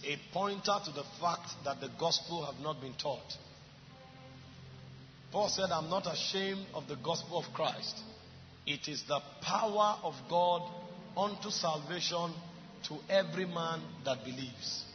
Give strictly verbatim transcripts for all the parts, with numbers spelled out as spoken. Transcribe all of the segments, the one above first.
a pointer to the fact that the gospel have not been taught. Paul said, I'm not ashamed of the gospel of Christ. It is the power of God unto salvation to every man that believes.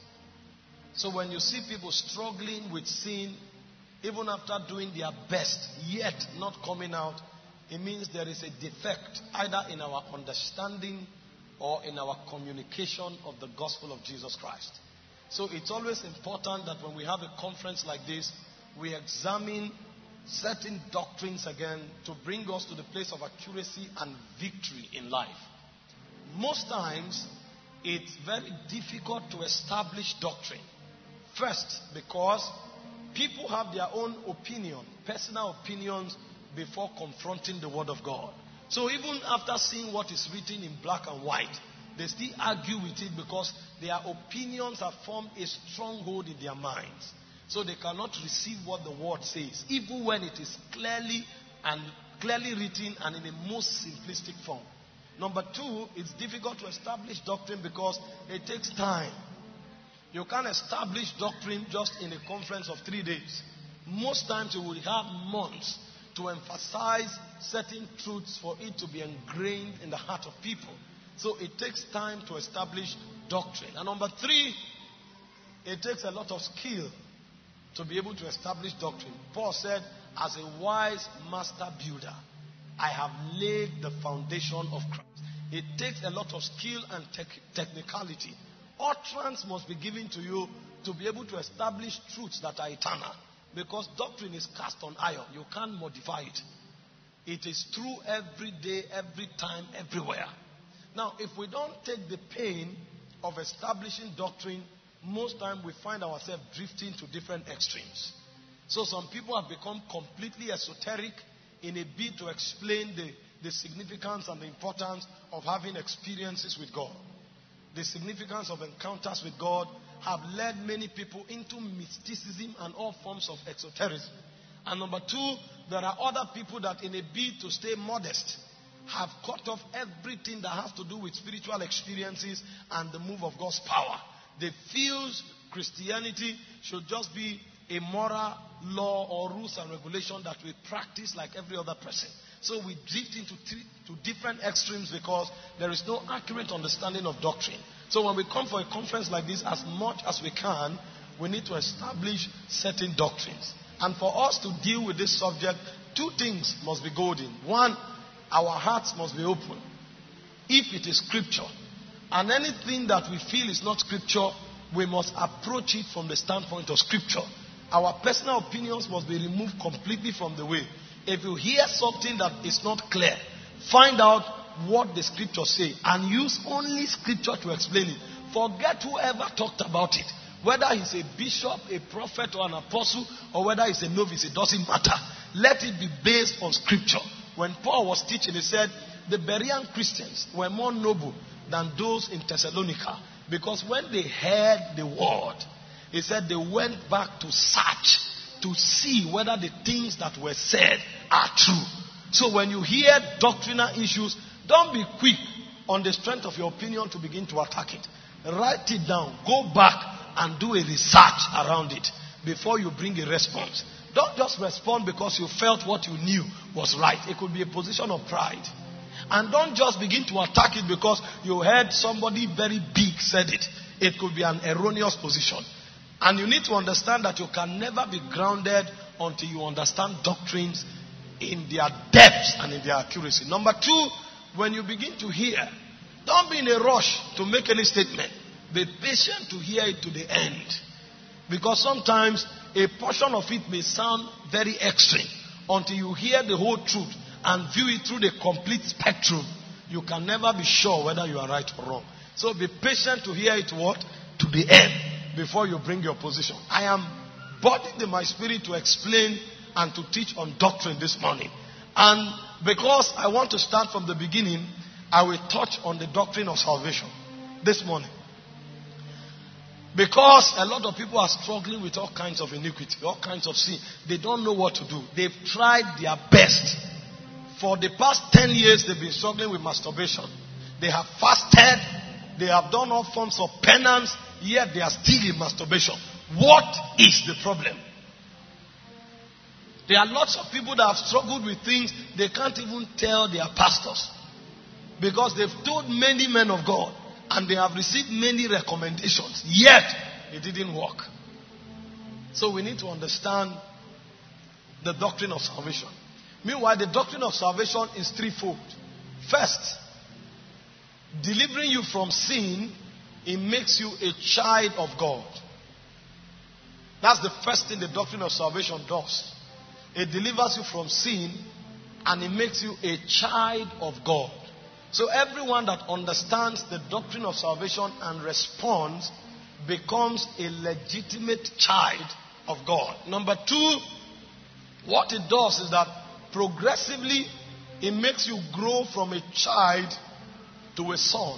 So when you see people struggling with sin, even after doing their best, yet not coming out, it means there is a defect either in our understanding or in our communication of the gospel of Jesus Christ. So it's always important that when we have a conference like this, we examine certain doctrines again to bring us to the place of accuracy and victory in life. Most times, it's very difficult to establish doctrine. First, because people have their own opinion, personal opinions, before confronting the word of God. So even after seeing what is written in black and white, they still argue with it because their opinions have formed a stronghold in their minds. So they cannot receive what the word says, even when it is clearly and clearly written and in a most simplistic form. Number two, it's difficult to establish doctrine because it takes time. You can't establish doctrine just in a conference of three days. Most times you will have months to emphasize certain truths for it to be ingrained in the heart of people. So it takes time to establish doctrine. And number three, it takes a lot of skill to be able to establish doctrine. Paul said, as a wise master builder, I have laid the foundation of Christ. It takes a lot of skill and tech technicality. Utterance must be given to you to be able to establish truths that are eternal. Because doctrine is cast on iron. You can't modify it. It is true every day, every time, everywhere. Now, if we don't take the pain of establishing doctrine, most times we find ourselves drifting to different extremes. So some people have become completely esoteric in a bid to explain the, the significance and the importance of having experiences with God. The significance of encounters with God have led many people into mysticism and all forms of exotericism. And number two, there are other people that in a bid to stay modest have cut off everything that has to do with spiritual experiences and the move of God's power. They feel Christianity should just be a moral law or rules and regulation that we practice like every other person. So we drift into three, to different extremes because there is no accurate understanding of doctrine. So when we come for a conference like this, as much as we can, we need to establish certain doctrines. And for us to deal with this subject, two things must be golden. One, our hearts must be open. If it is scripture, and anything that we feel is not scripture, we must approach it from the standpoint of scripture. Our personal opinions must be removed completely from the way. If you hear something that is not clear, find out what the scripture say and use only scripture to explain it. Forget whoever talked about it. Whether he's a bishop, a prophet, or an apostle, or whether he's a novice, it doesn't matter. Let it be based on scripture. When Paul was teaching, he said the Berean Christians were more noble than those in Thessalonica, because when they heard the word, he said they went back to search to see whether the things that were said are true. So when you hear doctrinal issues, don't be quick on the strength of your opinion to begin to attack it. Write it down. Go back and do a research around it before you bring a response. Don't just respond because you felt what you knew was right. It could be a position of pride. And don't just begin to attack it because you heard somebody very big said it. It could be an erroneous position. And you need to understand that you can never be grounded until you understand doctrines in their depths and in their accuracy. Number two, when you begin to hear, don't be in a rush to make any statement. Be patient to hear it to the end. Because sometimes a portion of it may sound very extreme. Until you hear the whole truth and view it through the complete spectrum, you can never be sure whether you are right or wrong. So be patient to hear it what? To the end before you bring your position. I am burdened in my spirit to explain and to teach on doctrine this morning. And because I want to start from the beginning, I will touch on the doctrine of salvation this morning. Because a lot of people are struggling with all kinds of iniquity, all kinds of sin. They don't know what to do. They've tried their best. For the past ten years, they've been struggling with masturbation. They have fasted. They have done all forms of penance. yet they are still in masturbation. What is the problem? There are lots of people that have struggled with things they can't even tell their pastors, because they've told many men of God and they have received many recommendations, yet it didn't work. So we need to understand the doctrine of salvation. Meanwhile, the doctrine of salvation is threefold. First, delivering you from sin, it makes you a child of God. That's the first thing the doctrine of salvation does. It delivers you from sin and it makes you a child of God. So everyone that understands the doctrine of salvation and responds becomes a legitimate child of God. Number two, what it does is that progressively it makes you grow from a child to a son.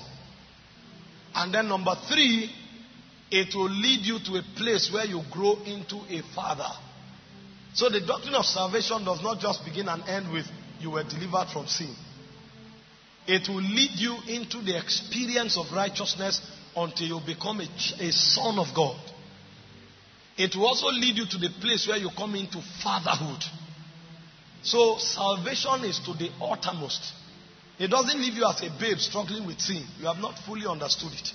And then number three, it will lead you to a place where you grow into a father. So the doctrine of salvation does not just begin and end with you were delivered from sin. It will lead you into the experience of righteousness until you become a, a son of God. It will also lead you to the place where you come into fatherhood. So salvation is to the uttermost. It doesn't leave you as a babe struggling with sin. You have not fully understood it.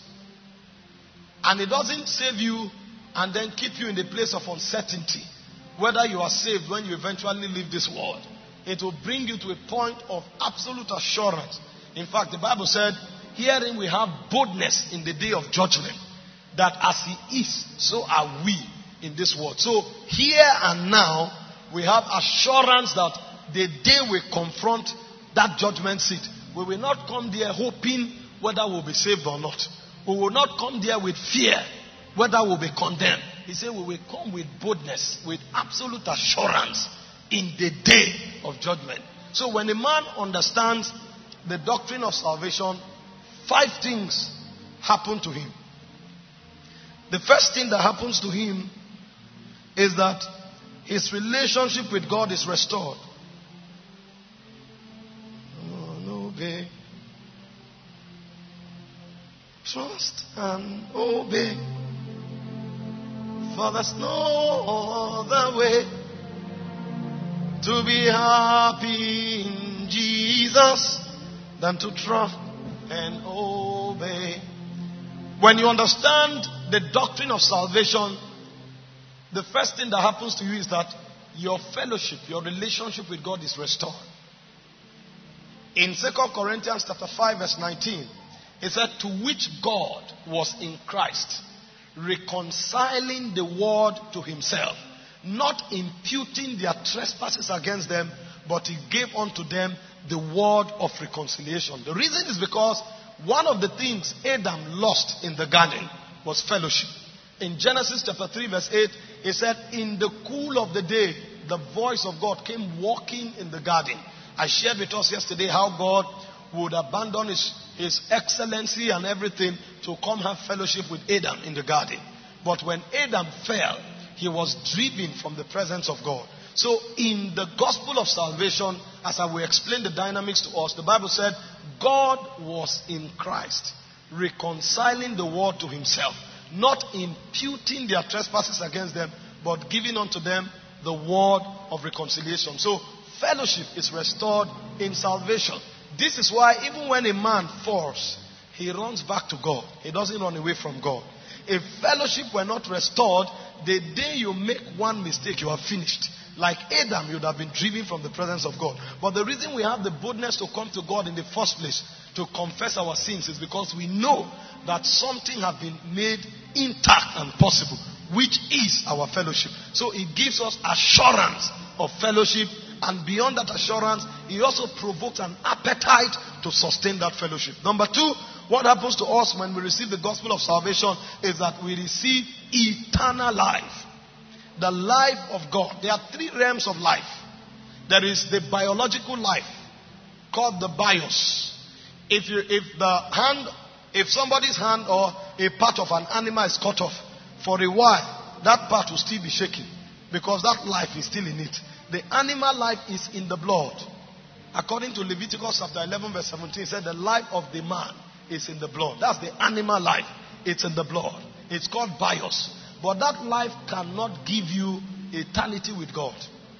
And it doesn't save you and then keep you in the place of uncertainty whether you are saved when you eventually leave this world. It will bring you to a point of absolute assurance. In fact, the Bible said, herein we have boldness in the day of judgment, that as he is, so are we in this world. So here and now, we have assurance that the day we confront that judgment seat, we will not come there hoping whether we'll be saved or not. We will not come there with fear whether we'll be condemned. He said we will come with boldness, with absolute assurance in the day of judgment. So when a man understands the doctrine of salvation, five things happen to him. The first thing that happens to him is that his relationship with God is restored. Oh, obey. Trust and obey. For there's no other way to be happy in Jesus than to trust and obey. When you understand the doctrine of salvation, the first thing that happens to you is that your fellowship, your relationship with God is restored. In Second Corinthians chapter five verse nineteen, it said, to which God was in Christ, reconciling the world to himself, not imputing their trespasses against them, but he gave unto them the word of reconciliation. The reason is because one of the things Adam lost in the garden was fellowship. In Genesis chapter three verse eight, it said, in the cool of the day, the voice of God came walking in the garden. I shared with us yesterday how God would abandon his, his excellency and everything to come have fellowship with Adam in the garden. But when Adam fell, he was driven from the presence of God. So in the gospel of salvation, as I will explain the dynamics to us, the Bible said God was in Christ, reconciling the world to himself, not imputing their trespasses against them, but giving unto them the word of reconciliation. So fellowship is restored in salvation. This is why even when a man falls, he runs back to God. He doesn't run away from God. If fellowship were not restored, the day you make one mistake, you are finished. Like Adam, you would have been driven from the presence of God. But the reason we have the boldness to come to God in the first place, to confess our sins, is because we know that something has been made intact and possible, which is our fellowship. So it gives us assurance of fellowship. And beyond that assurance, it also provokes an appetite to sustain that fellowship. Number two, what happens to us when we receive the gospel of salvation is that we receive eternal life. The life of God. There are three realms of life. There is the biological life called the bios. If you, if the hand, if somebody's hand or a part of an animal is cut off, for a while, that part will still be shaking because that life is still in it. The animal life is in the blood. According to Leviticus chapter eleven verse seventeen, it said the life of the man is in the blood. That's the animal life. It's in the blood. It's called bios. But that life cannot give you eternity with God.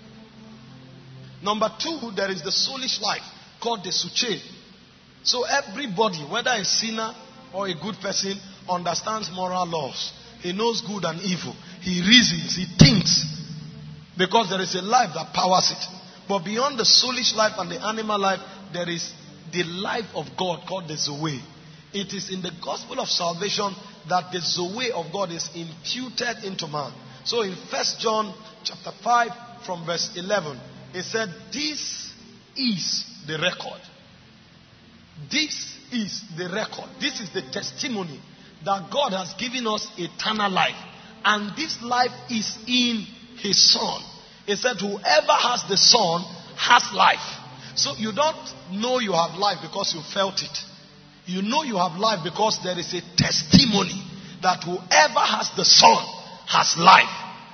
Number two, there is the soulish life called the suche. So everybody, whether a sinner or a good person, understands moral laws. He knows good and evil. He reasons, he thinks. Because there is a life that powers it. But beyond the soulish life and the animal life, there is the life of God called the Zoe. It is in the gospel of salvation that the Zoe of God is imputed into man. So in First John chapter five from verse eleven, it said, this is the record. This is the record. This is the testimony that God has given us eternal life. And this life is in his Son. It said, whoever has the Son has life. So you don't know you have life because you felt it. You know you have life because there is a testimony that whoever has the Son has life.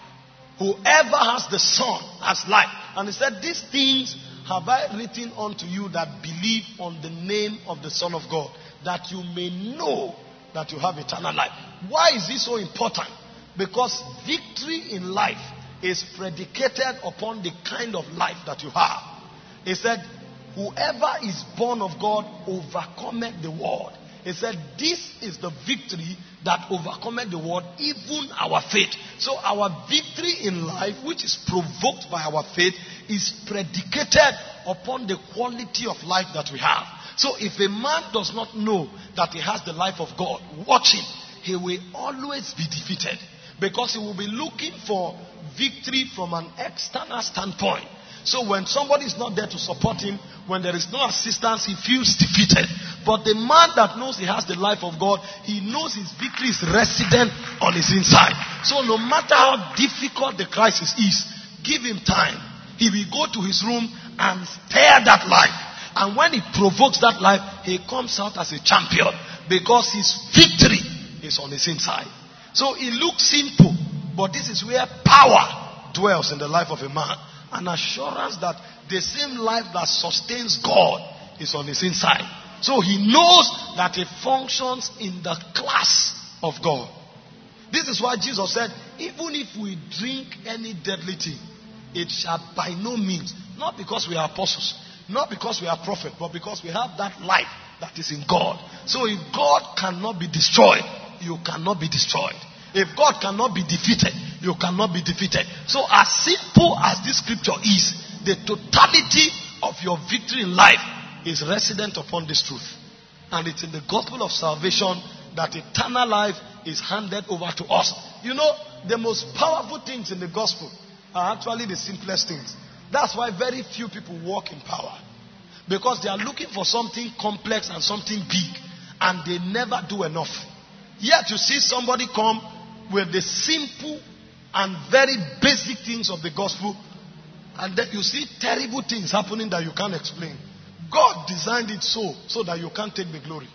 Whoever has the Son has life. And he said, these things have I written unto you that believe on the name of the Son of God, that you may know that you have eternal life. Why is this so important? Because victory in life is predicated upon the kind of life that you have. He said, whoever is born of God overcometh the world. He said, this is the victory that overcometh the world, even our faith. So our victory in life, which is provoked by our faith, is predicated upon the quality of life that we have. So if a man does not know that he has the life of God, watch him. He will always be defeated. Because he will be looking for victory from an external standpoint. So when somebody is not there to support him, when there is no assistance, he feels defeated. But the man that knows he has the life of God, he knows his victory is resident on his inside. So no matter how difficult the crisis is, give him time. He will go to his room and stir that life. And when he provokes that life, he comes out as a champion. Because his victory is on his inside. So it looks simple, but this is where power dwells in the life of a man. An assurance that the same life that sustains God is on his inside. So he knows that he functions in the class of God. This is why Jesus said, even if we drink any deadly thing, it shall by no means, not because we are apostles, not because we are prophets, but because we have that life that is in God. So if God cannot be destroyed, you cannot be destroyed. If God cannot be defeated, you cannot be defeated. So as simple as this scripture is, the totality of your victory in life is resident upon this truth. And it's in the gospel of salvation that eternal life is handed over to us. You know, the most powerful things in the gospel are actually the simplest things. That's why very few people walk in power. Because they are looking for something complex and something big. And they never do enough. Yet you see somebody come with the simple and very basic things of the gospel, and then you see terrible things happening that you can't explain. God designed it so, so that you can't take the glory.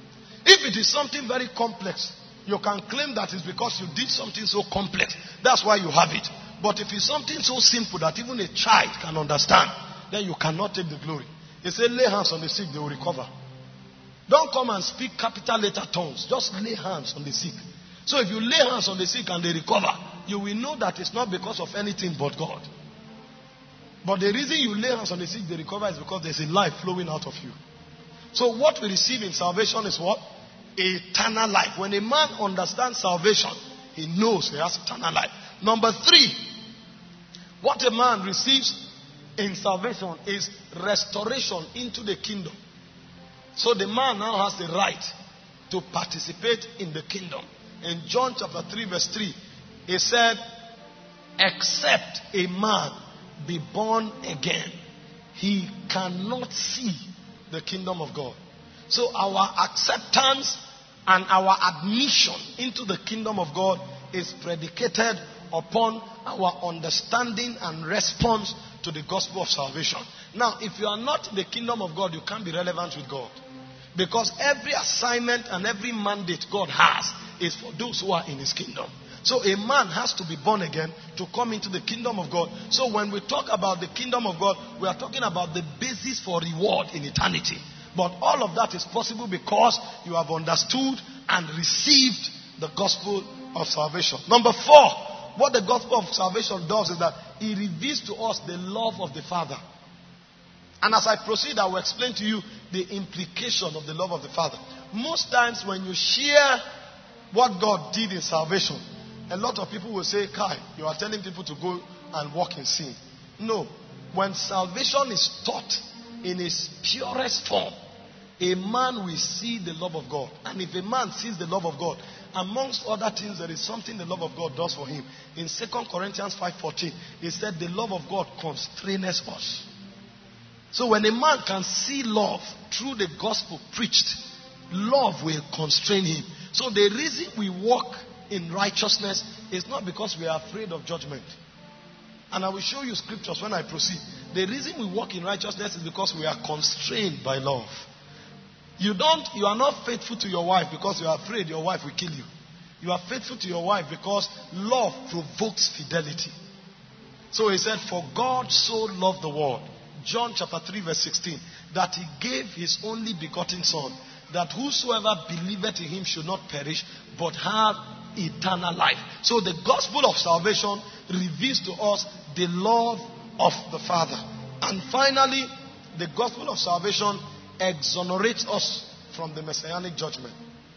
If it is something very complex, you can claim that it's because you did something so complex. That's why you have it. But if it's something so simple that even a child can understand, then you cannot take the glory. They say lay hands on the sick, they will recover. Don't come and speak capital letter tongues. Just lay hands on the sick. So if you lay hands on the sick and they recover, you will know that it's not because of anything but God. But the reason you lay hands on the sick, they recover, is because there's a life flowing out of you. So what we receive in salvation is what? Eternal life. When a man understands salvation, he knows he has eternal life. Number three, what a man receives in salvation is restoration into the kingdom. So the man now has the right to participate in the kingdom. In John chapter three verse three, he said, except a man be born again, he cannot see the kingdom of God. So our acceptance and our admission into the kingdom of God is predicated upon our understanding and response to the gospel of salvation. Now, if you are not in the kingdom of God, you can't be relevant with God. Because every assignment and every mandate God has is for those who are in his kingdom. So a man has to be born again to come into the kingdom of God. So when we talk about the kingdom of God, we are talking about the basis for reward in eternity. But all of that is possible because you have understood and received the gospel of salvation. Number four, what the gospel of salvation does is that it reveals to us the love of the Father. And as I proceed, I will explain to you the implication of the love of the Father. Most times when you share what God did in salvation, a lot of people will say, Kai, you are telling people to go and walk in sin. No. When salvation is taught in its purest form, a man will see the love of God. And if a man sees the love of God, amongst other things, there is something the love of God does for him. In Second Corinthians five fourteen, he said, the love of God constraineth us. So when a man can see love through the gospel preached, love will constrain him. So the reason we walk in righteousness is not because we are afraid of judgment. And I will show you scriptures when I proceed. The reason we walk in righteousness is because we are constrained by love. You don't, you are not faithful to your wife because you are afraid your wife will kill you. You are faithful to your wife because love provokes fidelity. So he said, for God so loved the world, John chapter three verse sixteen, that he gave his only begotten son, that whosoever believeth in him should not perish, but have eternal life. So the gospel of salvation reveals to us the love of the Father. And finally, the gospel of salvation exonerates us from the messianic judgment.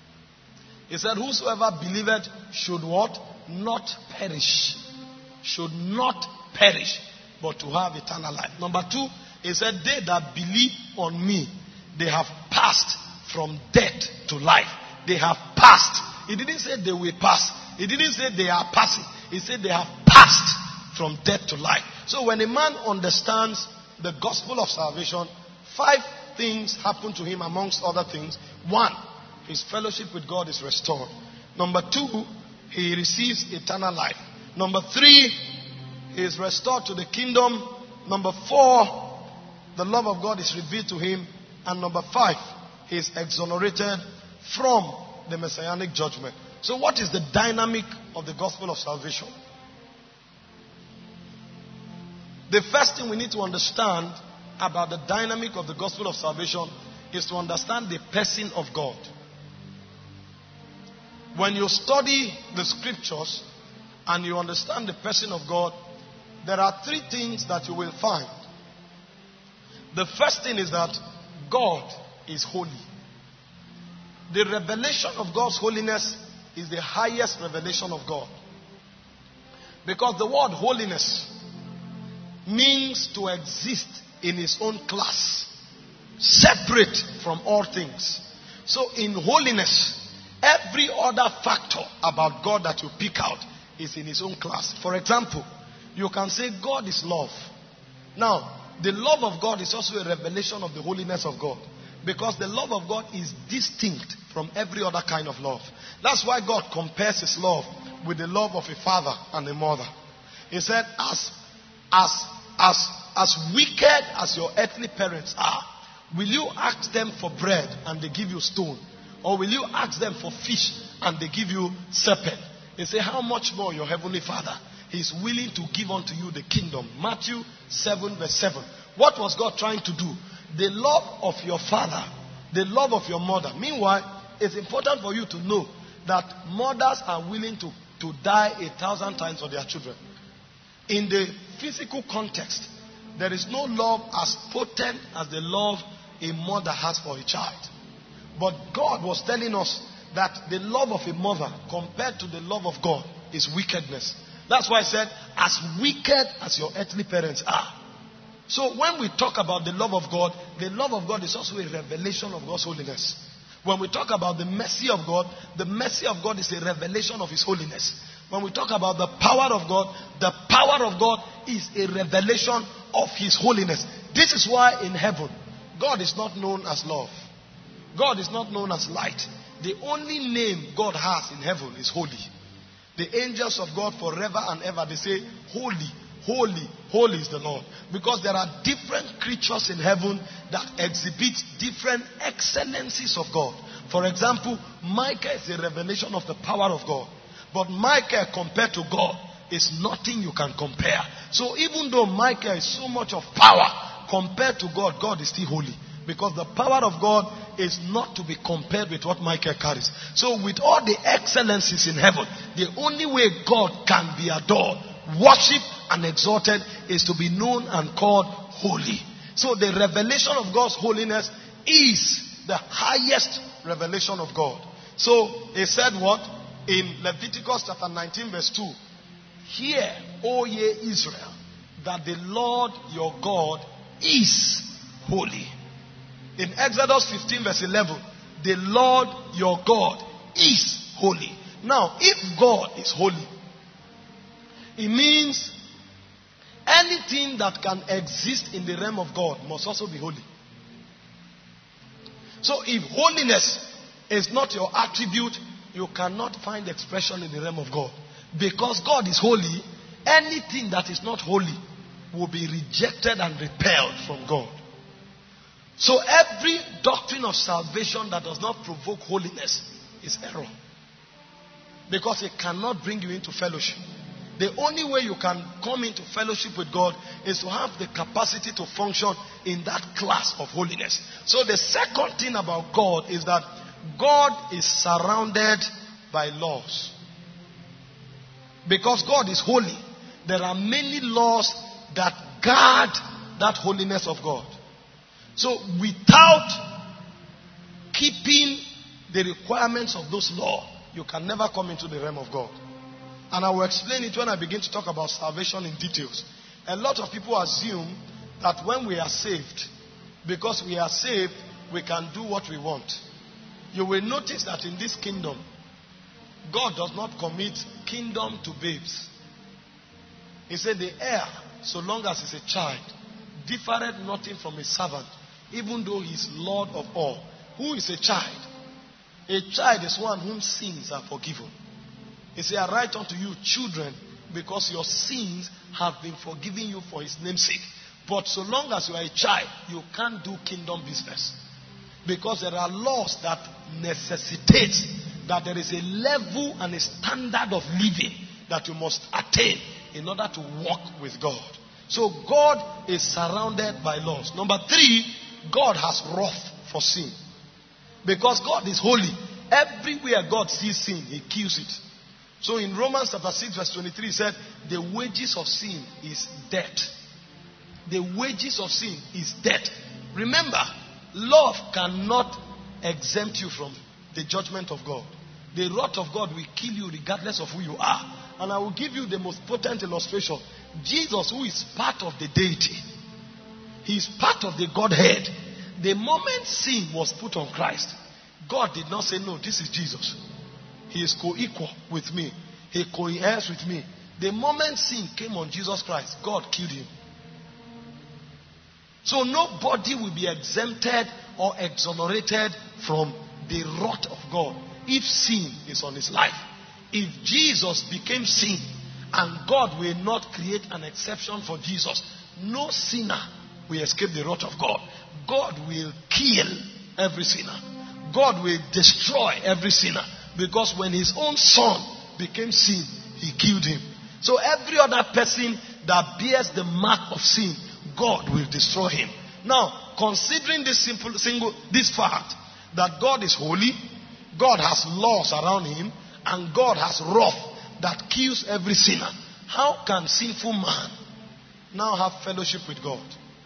He said, whosoever believeth should what? Not perish. Should not perish, but to have eternal life. Number two, he said, they that believe on me, they have passed from death to life. They have passed. He didn't say they will pass. He didn't say they are passing. He said they have passed from death to life. So when a man understands the gospel of salvation, five things happen to him amongst other things. One, his fellowship with God is restored. Number two, he receives eternal life. Number three, he is restored to the kingdom. Number four, the love of God is revealed to him. And number five, he is exonerated from the messianic judgment. So what is the dynamic of the gospel of salvation? The first thing we need to understand about the dynamic of the gospel of salvation is to understand the person of God. When you study the scriptures and you understand the person of God, there are three things that you will find. The first thing is that God is holy. The revelation of God's holiness is the highest revelation of God. Because the word holiness means to exist in his own class, separate from all things. So in holiness, every other factor about God that you pick out is in his own class. For example, you can say God is love. Now, the love of God is also a revelation of the holiness of God. Because the love of God is distinct from every other kind of love. That's why God compares his love with the love of a father and a mother. He said, as, as, as, as wicked as your earthly parents are, will you ask them for bread and they give you stone? Or will you ask them for fish and they give you serpent? He said, how much more your heavenly Father is willing to give unto you the kingdom. Matthew seven verse seven. What was God trying to do? The love of your father, the love of your mother. Meanwhile, it's important for you to know that mothers are willing to, to die a thousand times for their children. In the physical context, there is no love as potent as the love a mother has for a child. But God was telling us that the love of a mother compared to the love of God is wickedness. That's why I said, as wicked as your earthly parents are. So when we talk about the love of God, the love of God is also a revelation of God's holiness. When we talk about the mercy of God, the mercy of God is a revelation of his holiness. When we talk about the power of God, the power of God is a revelation of his holiness. This is why in heaven, God is not known as love. God is not known as light. The only name God has in heaven is holy. The angels of God forever and ever, they say, holy, holy, holy is the Lord. Because there are different creatures in heaven that exhibit different excellencies of God. For example, Michael is a revelation of the power of God. But Michael compared to God is nothing you can compare. So even though Michael is so much of power, compared to God, God is still holy. Because the power of God is not to be compared with what Michael carries. So with all the excellencies in heaven, the only way God can be adored, worshipped and exalted is to be known and called holy. So the revelation of God's holiness is the highest revelation of God. So he said what? In Leviticus chapter nineteen verse two. Hear, O ye Israel, that the Lord your God is holy. In Exodus fifteen verse eleven, the Lord your God is holy. Now, if God is holy, it means anything that can exist in the realm of God must also be holy. So if holiness is not your attribute, you cannot find expression in the realm of God. Because God is holy, anything that is not holy will be rejected and repelled from God. So every doctrine of salvation that does not provoke holiness is error. Because it cannot bring you into fellowship. The only way you can come into fellowship with God is to have the capacity to function in that class of holiness. So the second thing about God is that God is surrounded by laws. Because God is holy, there are many laws that guard that holiness of God. So without keeping the requirements of those laws, you can never come into the realm of God. And I will explain it when I begin to talk about salvation in details. A lot of people assume that when we are saved, because we are saved, we can do what we want. You will notice that in this kingdom, God does not commit kingdom to babes. He said the heir, so long as he's a child, differeth nothing from a servant, even though he is Lord of all. Who is a child? A child is one whom sins are forgiven. He said, I write unto you, children, because your sins have been forgiven you for his name's sake. But so long as you are a child, you can't do kingdom business. Because there are laws that necessitate that there is a level and a standard of living that you must attain in order to walk with God. So God is surrounded by laws. Number three, God has wrath for sin. Because God is holy, everywhere God sees sin, he kills it. So in Romans chapter six verse twenty-three, he said, the wages of sin is death. The wages of sin is death. Remember, love cannot exempt you from the judgment of God. The wrath of God will kill you regardless of who you are. And I will give you the most potent illustration. Jesus, who is part of the deity, he is part of the Godhead. The moment sin was put on Christ, God did not say, no, this is Jesus. He is co-equal with me. He co-heirs with me. The moment sin came on Jesus Christ, God killed him. So nobody will be exempted or exonerated from the wrath of God if sin is on his life. If Jesus became sin and God will not create an exception for Jesus, no sinner will escape the wrath of God. God will kill every sinner. God will destroy every sinner. Because when his own son became sin, he killed him. So every other person that bears the mark of sin, God will destroy him. Now, considering this simple single this fact that God is holy, God has laws around him, and God has wrath that kills every sinner, how can sinful man now have fellowship with God?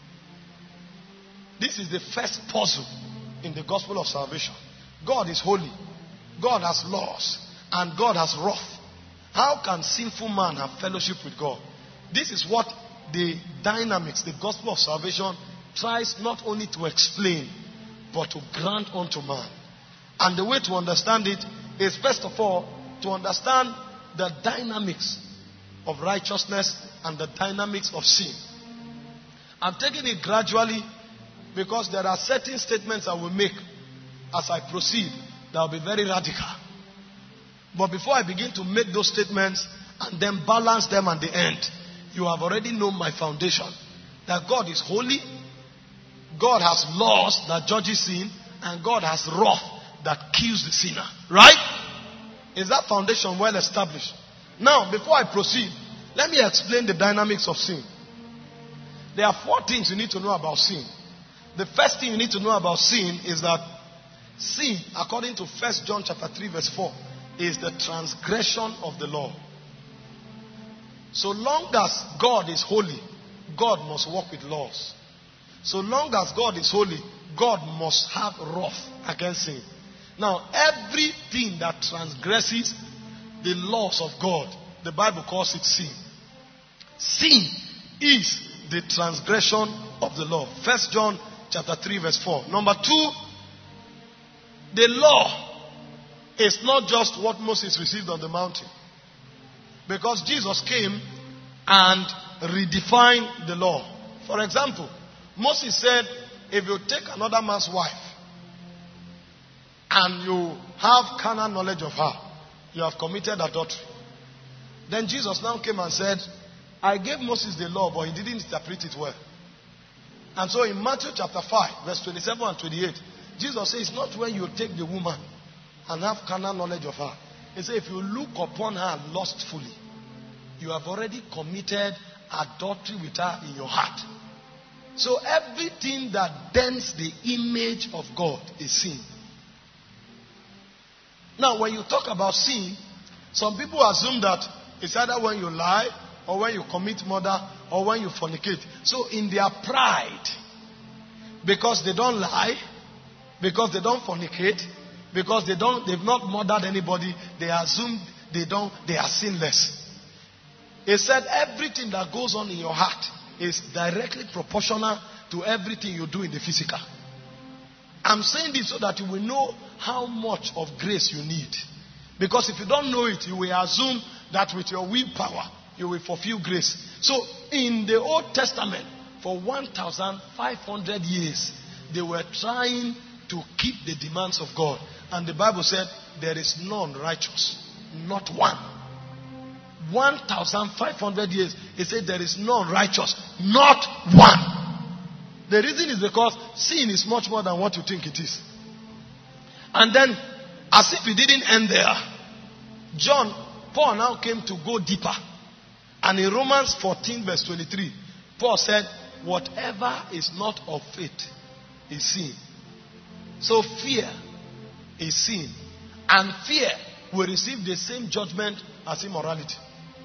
This is the first puzzle in the gospel of salvation. God is holy. God has laws. And God has wrath. How can sinful man have fellowship with God? This is what the dynamics, the gospel of salvation, tries not only to explain, but to grant unto man. And the way to understand it is, first of all, to understand the dynamics of righteousness and the dynamics of sin. I'm taking it gradually because there are certain statements I will make as I proceed that will be very radical. But before I begin to make those statements and then balance them at the end, you have already known my foundation. That God is holy, God has laws that judges sin, and God has wrath that kills the sinner. Right? Is that foundation well established? Now, before I proceed, let me explain the dynamics of sin. There are four things you need to know about sin. The first thing you need to know about sin is that Sin, according to First John chapter three verse four, is the transgression of the law. So long as God is holy, God must walk with laws. So long as God is holy, God must have wrath against sin. Now, everything that transgresses the laws of God, the Bible calls it sin. Sin is the transgression of the law. First John chapter three verse four. Number two, the law is not just what Moses received on the mountain. Because Jesus came and redefined the law. For example, Moses said, if you take another man's wife and you have carnal knowledge of her, you have committed adultery. Then Jesus now came and said, I gave Moses the law, but he didn't interpret it well. And so in Matthew chapter five, verse twenty-seven and twenty-eight, Jesus says, it's not when you take the woman and have carnal knowledge of her. He said, if you look upon her lustfully, you have already committed adultery with her in your heart. So everything that dents the image of God is sin. Now, when you talk about sin, some people assume that it's either when you lie, or when you commit murder, or when you fornicate. So in their pride, because they don't lie, because they don't fornicate, because they don't, they've not murdered anybody, they assume they don't, they are sinless. He said everything that goes on in your heart is directly proportional to everything you do in the physical. I'm saying this so that you will know how much of grace you need. Because if you don't know it, you will assume that with your willpower, you will fulfill grace. So in the Old Testament, for one thousand five hundred years, they were trying to keep the demands of God. And the Bible said, there is none righteous, not one. one thousand five hundred years, it said there is none righteous, not one. The reason is because sin is much more than what you think it is. And then, as if it didn't end there, John, Paul now came to go deeper. And in Romans fourteen verse twenty-three, Paul said, whatever is not of faith is sin. So fear is sin. And fear will receive the same judgment as immorality.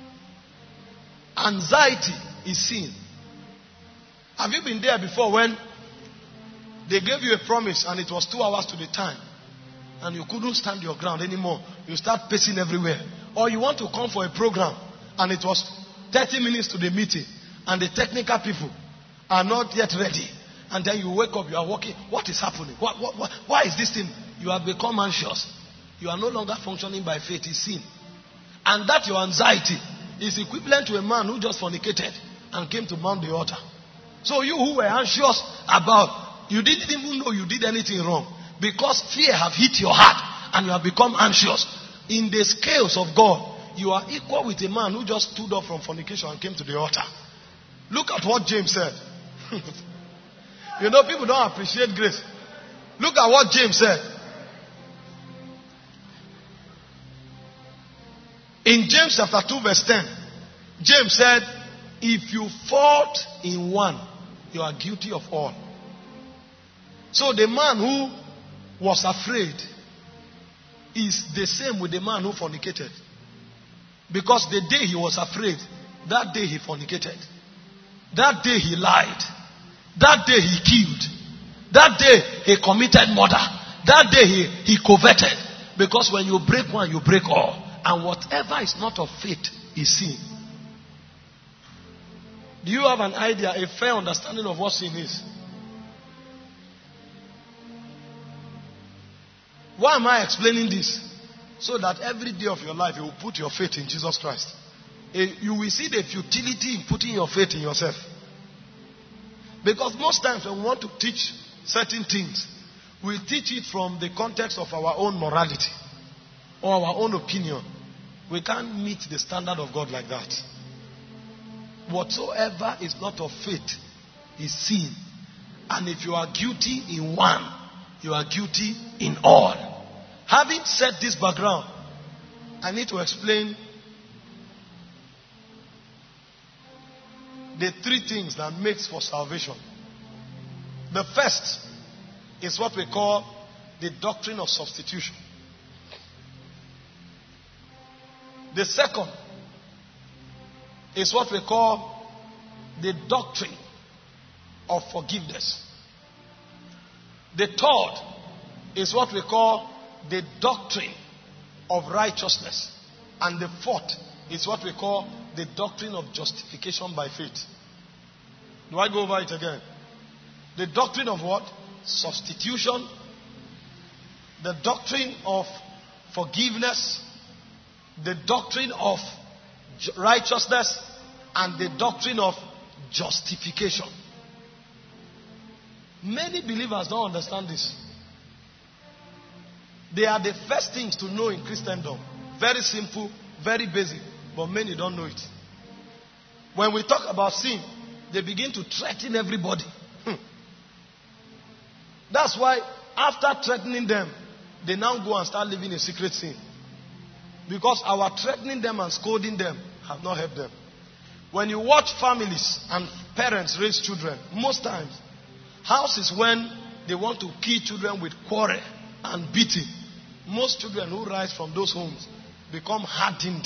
Anxiety is sin. Have you been there before when they gave you a promise and it was two hours to the time and you couldn't stand your ground anymore? You start pacing everywhere. Or you want to come for a program and it was thirty minutes to the meeting and the technical people are not yet ready. And then you wake up, you are walking. What is happening? What, what, what, why is this thing? You have become anxious. You are no longer functioning by faith. It's sin. And that your anxiety is equivalent to a man who just fornicated and came to mount the altar. So you who were anxious about, you didn't even know you did anything wrong. Because fear have hit your heart and you have become anxious. In the scales of God, you are equal with a man who just stood up from fornication and came to the altar. Look at what James said. You know, people don't appreciate grace. Look at what James said. In James chapter two verse ten, James said, if you fault in one, you are guilty of all. So the man who was afraid is the same with the man who fornicated. Because the day he was afraid, that day he fornicated. That day he lied. That day he killed. That day he committed murder. That day he, he coveted. Because when you break one, you break all. And whatever is not of faith is sin. Do you have an idea, a fair understanding of what sin is? Why am I explaining this? So that every day of your life you will put your faith in Jesus Christ. You will see the futility in putting your faith in yourself. Because most times when we want to teach certain things, we teach it from the context of our own morality or our own opinion. We can't meet the standard of God like that. Whatsoever is not of faith is sin. And if you are guilty in one, you are guilty in all. Having said this background, I need to explain the three things that makes for salvation. The first is what we call the doctrine of substitution. The second is what we call the doctrine of forgiveness. The third is what we call the doctrine of righteousness. And the fourth is what we call the doctrine of justification by faith. Do I go over it again? The doctrine of what? Substitution. The doctrine of forgiveness. The doctrine of righteousness. And the doctrine of justification. Many believers don't understand this. They are the first things to know in Christendom. Very simple, very basic, but many don't know it. When we talk about sin, they begin to threaten everybody. Hmm. That's why after threatening them, they now go and start living a secret sin. Because our threatening them and scolding them have not helped them. When you watch families and parents raise children, most times, houses when they want to kill children with quarrel and beating, most children who rise from those homes become hardened.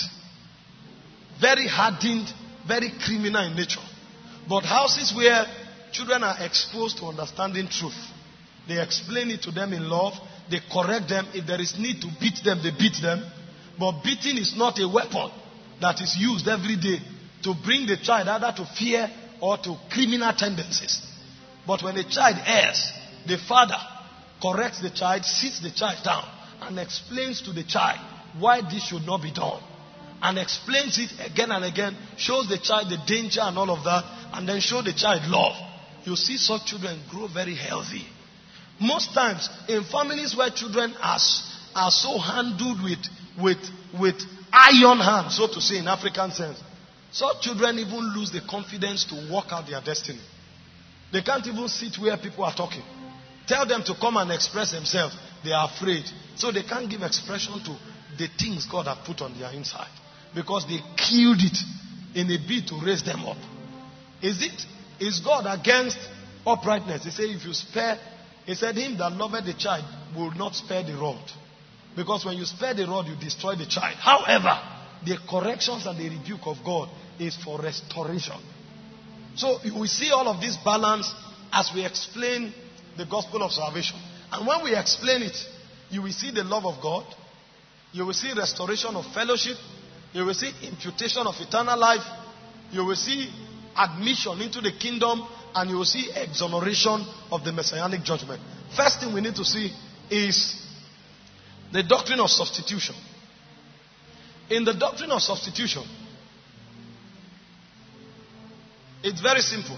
Very hardened, very criminal in nature. But houses where children are exposed to understanding truth, they explain it to them in love, they correct them. If there is need to beat them, they beat them. But beating is not a weapon that is used every day to bring the child either to fear or to criminal tendencies. But when a child errs, the father corrects the child, sits the child down, and explains to the child why this should not be done. And explains it again and again, shows the child the danger and all of that, and then show the child love. You see such children grow very healthy. Most times, in families where children are, are so handled with, with, with iron hands, so to say in African sense, such children even lose the confidence to walk out their destiny. They can't even sit where people are talking. Tell them to come and express themselves. They are afraid. So they can't give expression to the things God has put on their inside. Because they killed it in a bid to raise them up. Is it? Is God against uprightness? He said, if you spare, he said, him that loveth the child will not spare the rod. Because when you spare the rod, you destroy the child. However, the corrections and the rebuke of God is for restoration. So we see all of this balance as we explain the gospel of salvation. And when we explain it, you will see the love of God. You will see restoration of fellowship. You will see imputation of eternal life. You will see admission into the kingdom. And you will see exoneration of the messianic judgment. First thing we need to see is the doctrine of substitution. In the doctrine of substitution, it's very simple.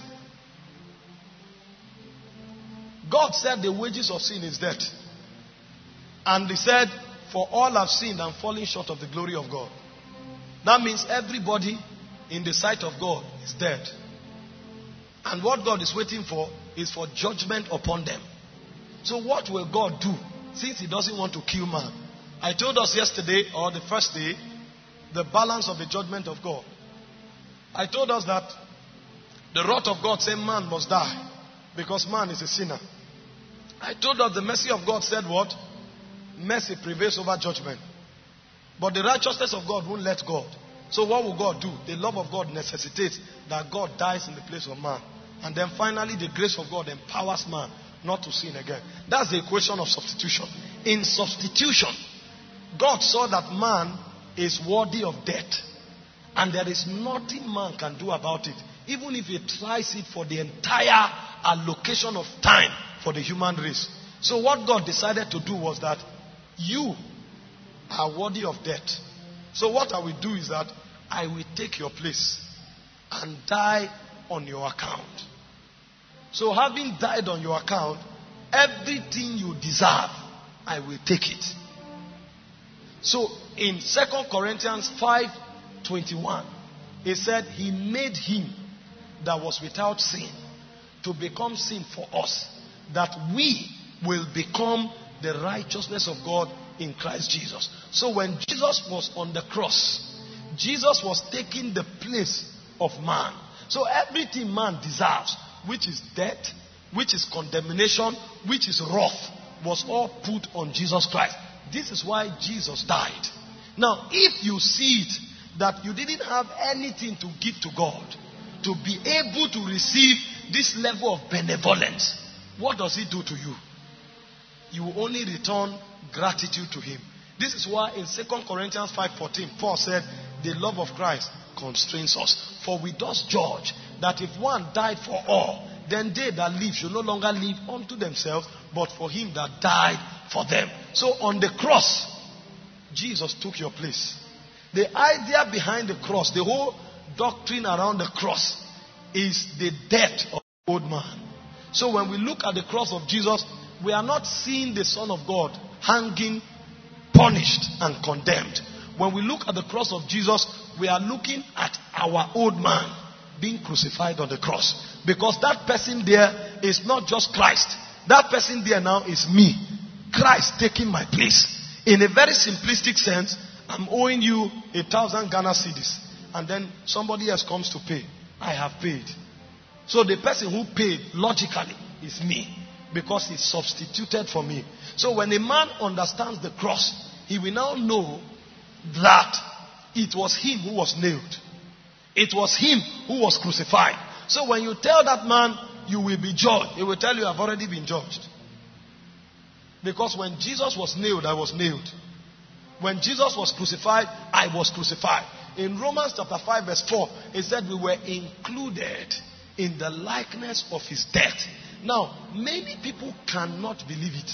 God said the wages of sin is death. And he said, for all have sinned and fallen short of the glory of God. That means everybody in the sight of God is dead. And what God is waiting for is for judgment upon them. So what will God do since he doesn't want to kill man? I told us yesterday or the first day the balance of the judgment of God. I told us that the wrath of God said man must die because man is a sinner. I told us the mercy of God said what? Mercy prevails over judgment. But the righteousness of God won't let God. So what will God do? The love of God necessitates that God dies in the place of man. And then finally the grace of God empowers man not to sin again. That's the equation of substitution. In substitution, God saw that man is worthy of death. And there is nothing man can do about it. Even if he tries it for the entire allocation of time for the human race. So what God decided to do was that you are worthy of death. So what I will do is that I will take your place and die on your account. So having died on your account, everything you deserve, I will take it. So in Second Corinthians five twenty-one, it said he made him that was without sin to become sin for us, that we will become the righteousness of God in Christ Jesus. So when Jesus was on the cross, Jesus was taking the place of man. So everything man deserves, which is death, which is condemnation, which is wrath, was all put on Jesus Christ. This is why Jesus died. Now, if you see it that you didn't have anything to give to God to be able to receive this level of benevolence, what does it do to you? You will only return gratitude to him. This is why in Second Corinthians five fourteen, Paul said, the love of Christ constrains us. For we thus judge that if one died for all, then they that live should no longer live unto themselves, but for him that died for them. So on the cross, Jesus took your place. The idea behind the cross, the whole doctrine around the cross, is the death of the old man. So when we look at the cross of Jesus, we are not seeing the Son of God hanging, punished, and condemned. When we look at the cross of Jesus, we are looking at our old man being crucified on the cross. Because that person there is not just Christ. That person there now is me. Christ taking my place. In a very simplistic sense, I'm owing you a thousand Ghana cedis. And then somebody else comes to pay. I have paid. So the person who paid, logically, is me. Because he substituted for me. So when a man understands the cross, he will now know that it was him who was nailed. It was him who was crucified. So when you tell that man, you will be judged, he will tell you, I've already been judged. Because when Jesus was nailed, I was nailed. When Jesus was crucified, I was crucified. In Romans chapter five verse four, it said we were included in the likeness of his death. Now, many people cannot believe it.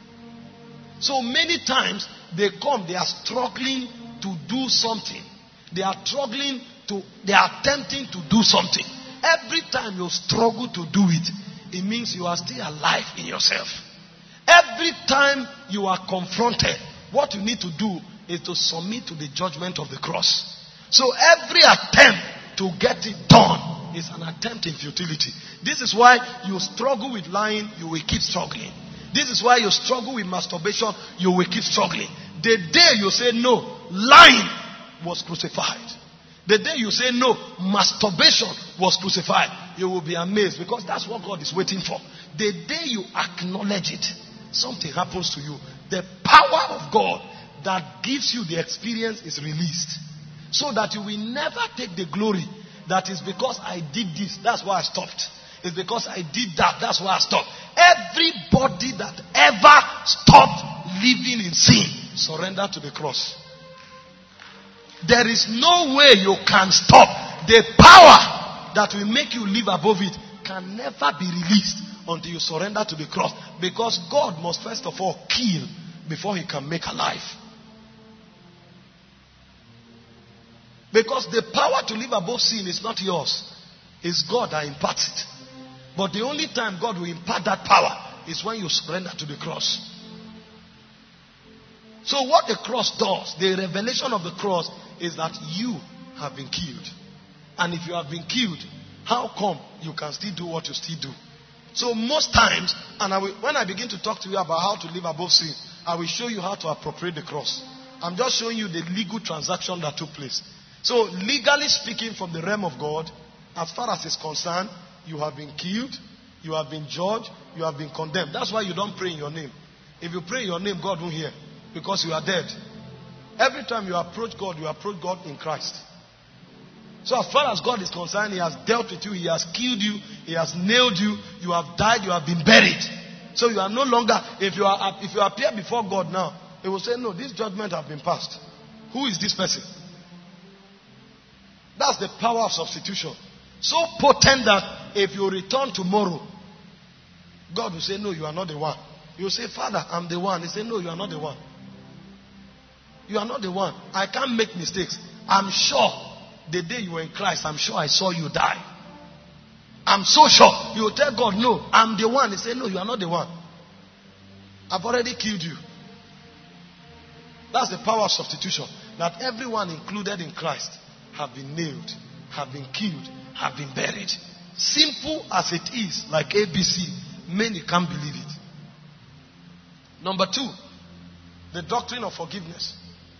So many times they come, they are struggling to do something. They are struggling to, they are attempting to do something. Every time you struggle to do it, it means you are still alive in yourself. Every time you are confronted, what you need to do is to submit to the judgment of the cross. So every attempt to get it done is an attempt in futility. This is why you struggle with lying, you will keep struggling. This is why you struggle with masturbation, you will keep struggling. The day you say no, lying was crucified. The day you say no, masturbation was crucified, you will be amazed, because that's what God is waiting for. The day you acknowledge it, something happens to you. The power of God that gives you the experience is released. So that you will never take the glory that is because I did this, that's why I stopped. It's because I did that, that's why I stopped. Everybody that ever stopped living in sin, surrender to the cross. There is no way you can stop. The power that will make you live above it can never be released until you surrender to the cross. Because God must first of all kill before he can make alive. Because the power to live above sin is not yours. It's God that imparts it. But the only time God will impart that power is when you surrender to the cross. So what the cross does, the revelation of the cross, is that you have been killed. And if you have been killed, how come you can still do what you still do? So most times, and I will, when I begin to talk to you about how to live above sin, I will show you how to appropriate the cross. I'm just showing you the legal transaction that took place. So legally speaking, from the realm of God, as far as it's concerned, you have been killed, you have been judged, you have been condemned. That's why you don't pray in your name. If you pray in your name, God won't hear, because you are dead. Every time you approach God, you approach God in Christ. So as far as God is concerned, he has dealt with you, he has killed you, he has nailed you, you have died, you have been buried. So you are no longer, if you are if you appear before God now, he will say, no, this judgment has been passed. Who is this person? That's the power of substitution. So potent that if you return tomorrow, God will say, no, you are not the one. You will say, Father, I'm the one. He say, no, you are not the one. You are not the one. I can't make mistakes. I'm sure the day you were in Christ, I'm sure I saw you die. I'm so sure. You will tell God, no, I'm the one. He say, no, you are not the one. I've already killed you. That's the power of substitution. That everyone included in Christ have been nailed, have been killed, have been buried. Simple as it is, like A B C, many can't believe it. Number two, the doctrine of forgiveness.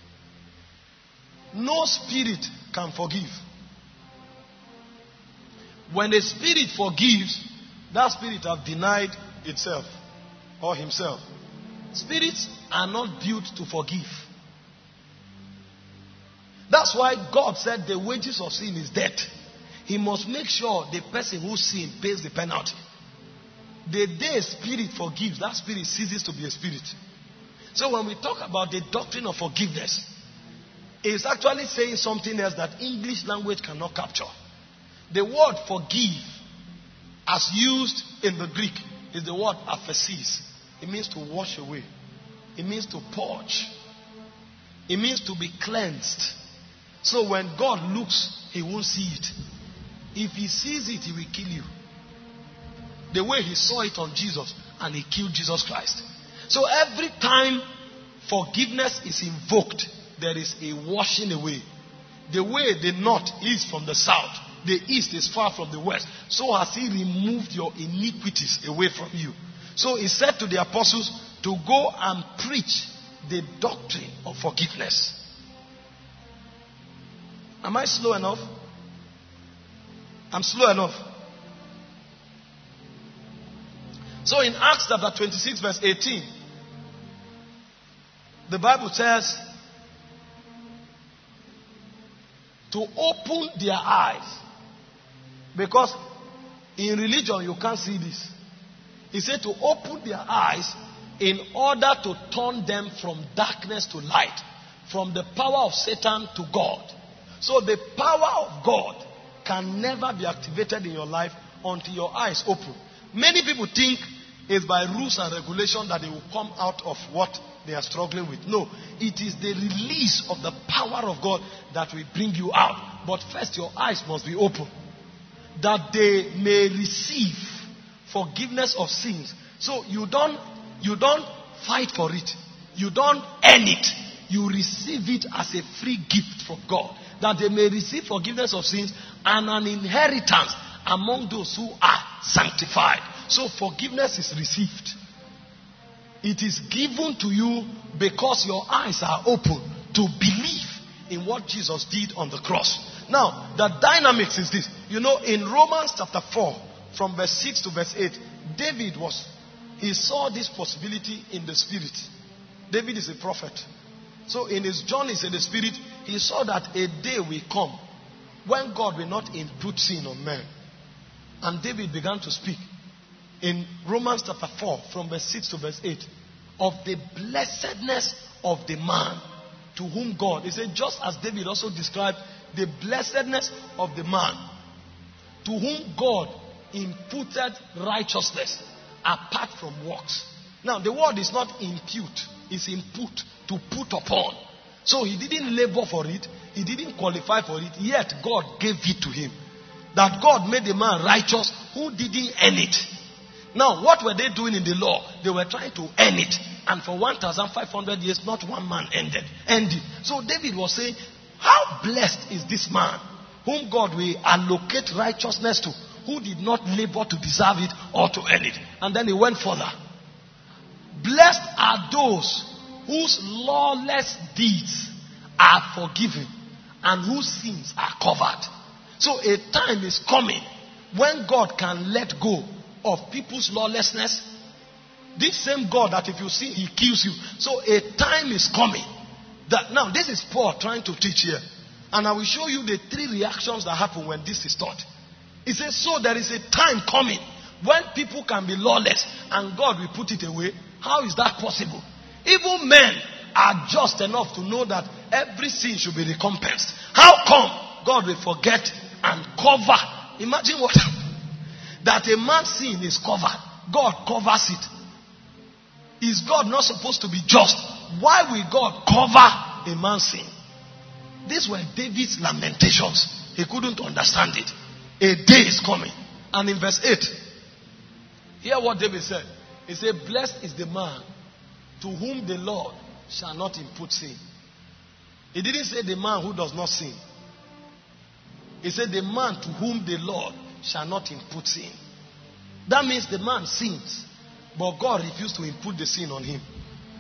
No spirit can forgive. When a spirit forgives, that spirit has denied itself or himself. Spirits are not built to forgive. That's why God said the wages of sin is death. He must make sure the person who sinned pays the penalty. The day a spirit forgives, that spirit ceases to be a spirit. So when we talk about the doctrine of forgiveness, it's actually saying something else that English language cannot capture. The word forgive, as used in the Greek, is the word aphesis. It means to wash away. It means to purge. It means to be cleansed. So when God looks, he won't see it. If he sees it, he will kill you. The way he saw it on Jesus, and he killed Jesus Christ. So every time forgiveness is invoked, there is a washing away. The way the north is from the south, the east is far from the west. So has he removed your iniquities away from you. So he said to the apostles to go and preach the doctrine of forgiveness. Am I slow enough? I'm slow enough. So in Acts chapter twenty-six verse eighteen, the Bible says to open their eyes. Because in religion you can't see this. He said to open their eyes in order to turn them from darkness to light, from the power of Satan to God. So the power of God can never be activated in your life until your eyes open. Many people think it's by rules and regulation that they will come out of what they are struggling with. No, it is the release of the power of God that will bring you out. But first your eyes must be open, that they may receive forgiveness of sins. So you don't you don't fight for it. You don't earn it. You receive it as a free gift from God, that they may receive forgiveness of sins and an inheritance among those who are sanctified. So forgiveness is received. It is given to you because your eyes are open to believe in what Jesus did on the cross. Now, the dynamics is this. You know, in Romans chapter four, from verse six to verse eight, David was, he saw this possibility in the spirit. David is a prophet. So in his journeys in the spirit, he saw that a day will come when God will not impute sin on men. And David began to speak in Romans chapter four, from verse six to verse eight, of the blessedness of the man to whom God, he said, just as David also described the blessedness of the man to whom God imputed righteousness apart from works. Now the word is not impute, it's input, to put upon. So he didn't labor for it, he didn't qualify for it, yet God gave it to him. That God made a man righteous who didn't earn it. Now what were they doing in the law? They were trying to earn it. And for one thousand five hundred years, not one man ended. ended. So David was saying, how blessed is this man whom God will allocate righteousness to, who did not labor to deserve it or to earn it. And then he went further. Blessed are those whose lawless deeds are forgiven and whose sins are covered. So a time is coming when God can let go of people's lawlessness. This same God that if you see, he kills you. So a time is coming. That now this is Paul trying to teach here. And I will show you the three reactions that happen when this is taught. He says, so there is a time coming when people can be lawless and God will put it away. How is that possible? Even men are just enough to know that every sin should be recompensed. How come God will forget and cover? Imagine what that a man's sin is covered. God covers it. Is God not supposed to be just? Why will God cover a man's sin? These were David's lamentations. He couldn't understand it. A day is coming. And in verse eight, hear what David said. He said, blessed is the man to whom the Lord shall not impute sin. He didn't say the man who does not sin. He said the man to whom the Lord shall not impute sin. That means the man sins, but God refused to impute the sin on him.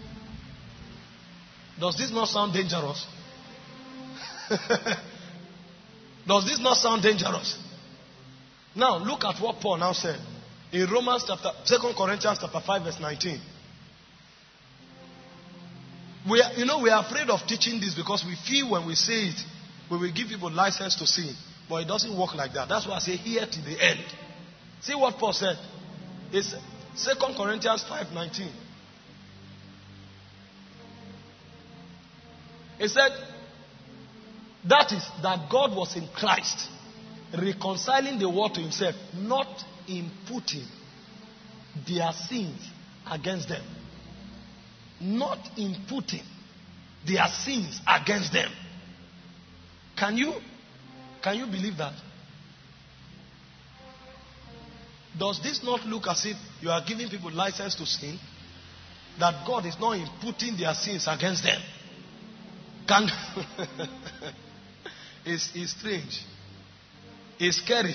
Does this not sound dangerous? Does this not sound dangerous? Now look at what Paul now said in Romans chapter, Second Corinthians chapter five verse nineteen. We are, you know, we are afraid of teaching this because we feel when we say it, we will give people license to sin. But it doesn't work like that. That's why I say here to the end. See what Paul said. It's Second Corinthians five nineteen. He said, that is, that God was in Christ, reconciling the world to himself, not imputing their sins against them. Not imputing their sins against them. Can you, can you believe that? Does this not look as if you are giving people license to sin? That God is not imputing their sins against them? Can it's, it's strange. It's scary.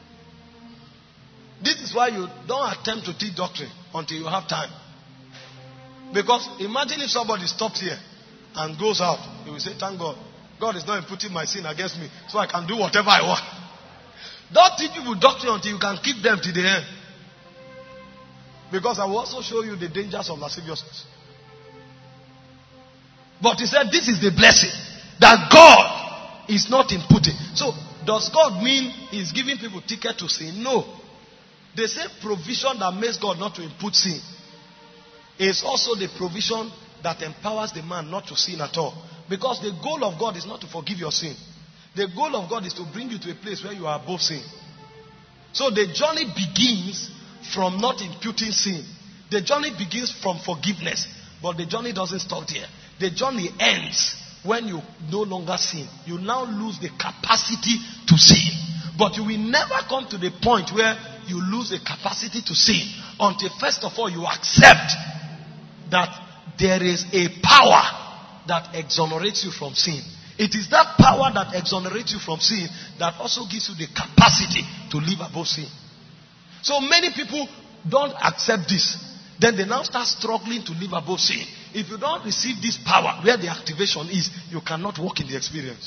This is why you don't attempt to teach doctrine until you have time. Because imagine if somebody stops here and goes out. He will say, thank God. God is not imputing my sin against me, so I can do whatever I want. Don't teach people doctrine until you can keep them to the end. Because I will also show you the dangers of lasciviousness. But he said this is the blessing, that God is not imputing. So does God mean he's giving people ticket to sin? No. The same provision that makes God not to impute sin is also the provision that empowers the man not to sin at all. Because the goal of God is not to forgive your sin. The goal of God is to bring you to a place where you are above sin. So the journey begins from not imputing sin. The journey begins from forgiveness. But the journey doesn't stop there. The journey ends when you no longer sin. You now lose the capacity to sin. But you will never come to the point where you lose the capacity to sin until first of all you accept that there is a power that exonerates you from sin. It is that power that exonerates you from sin that also gives you the capacity to live above sin. So many people don't accept this. Then they now start struggling to live above sin. If you don't receive this power where the activation is, you cannot walk in the experience.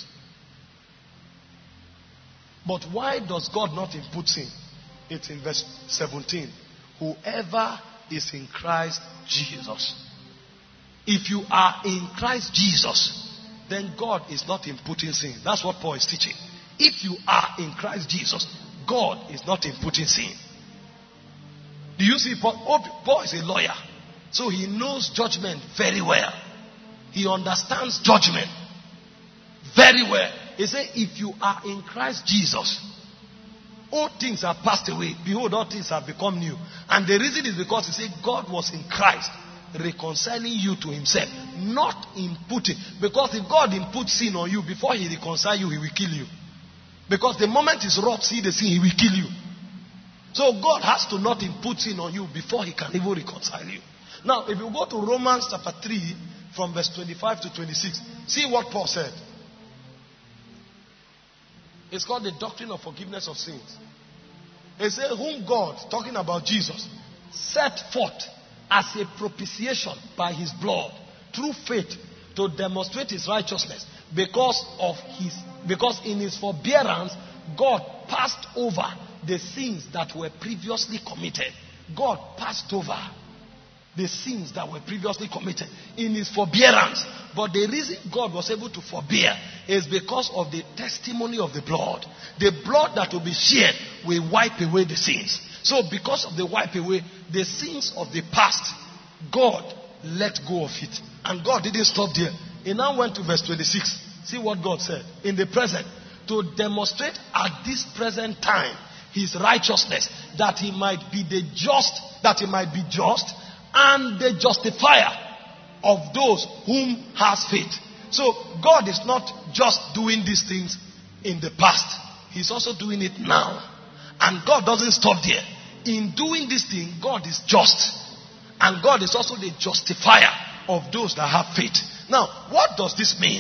But why does God not input sin? It's in verse seventeen. Whoever is in Christ Jesus. If you are in Christ Jesus, then God is not inputting sin. That's what Paul is teaching. If you are in Christ Jesus, God is not inputting sin. Do you see? Paul, oh, Paul is a lawyer. So he knows judgment very well. He understands judgment very well. He said, if you are in Christ Jesus, all things are passed away. Behold, all things have become new. And the reason is because he said God was in Christ, reconciling you to himself, not imputing. Because if God inputs sin on you, before he reconciles you, he will kill you. Because the moment his wrath see the sin, he will kill you. So God has to not input sin on you before he can even reconcile you. Now, if you go to Romans chapter three, from verse twenty-five to twenty-six, see what Paul said. It's called the doctrine of forgiveness of sins. He said, whom God, talking about Jesus, set forth as a propitiation by his blood, through faith, to demonstrate his righteousness, because of his, because in his forbearance, God passed over the sins that were previously committed. God passed over the sins that were previously committed in his forbearance. But the reason God was able to forbear is because of the testimony of the blood. The blood that will be shed will wipe away the sins. So because of the wipe away, the sins of the past, God let go of it. And God didn't stop there. He now went to verse twenty-six. See what God said. In the present, to demonstrate at this present time his righteousness, that he might be the just, that he might be just and the justifier of those whom has faith. So God is not just doing these things in the past. He's also doing it now. And God doesn't stop there. In doing this thing, God is just. And God is also the justifier of those that have faith. Now, what does this mean?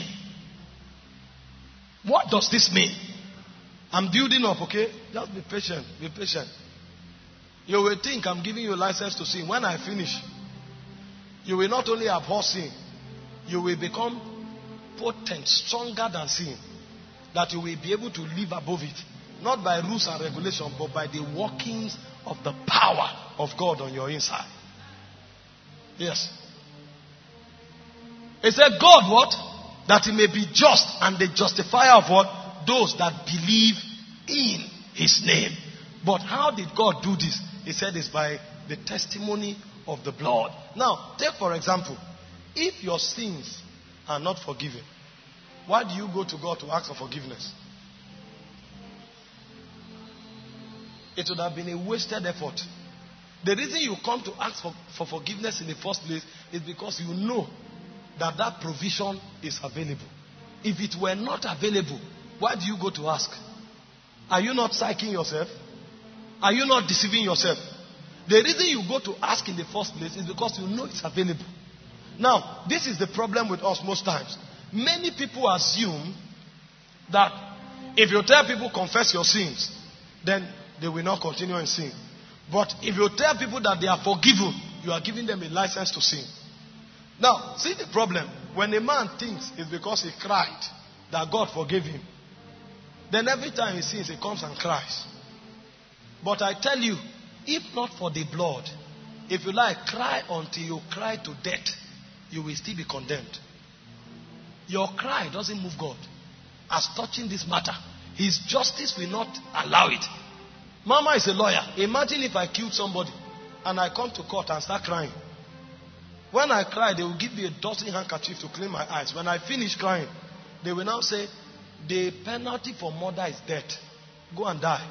What does this mean? I'm building up, okay? Just be patient. Be patient. You will think I'm giving you a license to sin. When I finish, you will not only abhor sin, you will become potent, stronger than sin. That you will be able to live above it. Not by rules and regulations, but by the workings of the power of God on your inside. Yes. He said, God what? That he may be just and the justifier of what? Those that believe in his name. But how did God do this? He said it's by the testimony of the blood. Now, take for example, if your sins are not forgiven, why do you go to God to ask for forgiveness? It would have been a wasted effort. The reason you come to ask for, for forgiveness in the first place is because you know that that provision is available. If it were not available, why do you go to ask? Are you not psyching yourself? Are you not deceiving yourself? The reason you go to ask in the first place is because you know it's available. Now, this is the problem with us most times. Many people assume that if you tell people confess your sins, then they will not continue in sin. But if you tell people that they are forgiven, you are giving them a license to sin. Now, see the problem. When a man thinks it's because he cried that God forgave him, then every time he sins, he comes and cries. But I tell you, if not for the blood, if you like, cry until you cry to death, you will still be condemned. Your cry doesn't move God. As touching this matter, his justice will not allow it. Mama is a lawyer. Imagine if I killed somebody and I come to court and start crying. When I cry, they will give me a dozen handkerchiefs to clean my eyes. When I finish crying, they will now say, the penalty for murder is death. Go and die.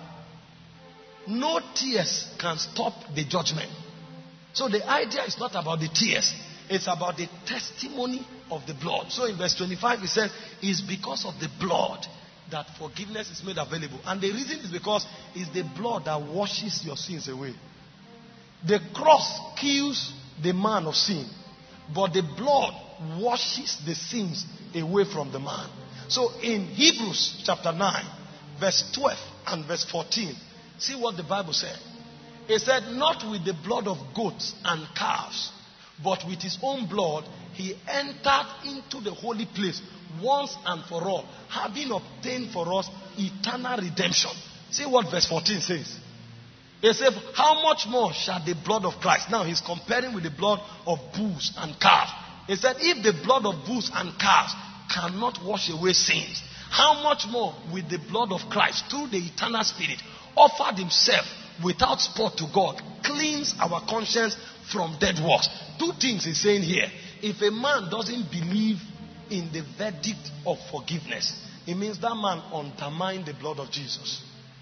No tears can stop the judgment. So the idea is not about the tears. It's about the testimony of the blood. So in verse twenty-five it says, it's because of the blood that forgiveness is made available. And the reason is because it's the blood that washes your sins away. The cross kills the man of sin, but the blood washes the sins away from the man. So in Hebrews chapter nine, verse twelve and verse fourteen, see what the Bible said. It said, not with the blood of goats and calves, but with his own blood, he entered into the holy place once and for all, having obtained for us eternal redemption. See what verse fourteen says. It says, how much more shall the blood of Christ? Now he's comparing with the blood of bulls and calves. He said, if the blood of bulls and calves cannot wash away sins, how much more with the blood of Christ, through the eternal Spirit, offered himself without spot to God, cleanse our conscience from dead works. Two things he's saying here. If a man doesn't believe in the verdict of forgiveness, it means that man undermined the blood of Jesus.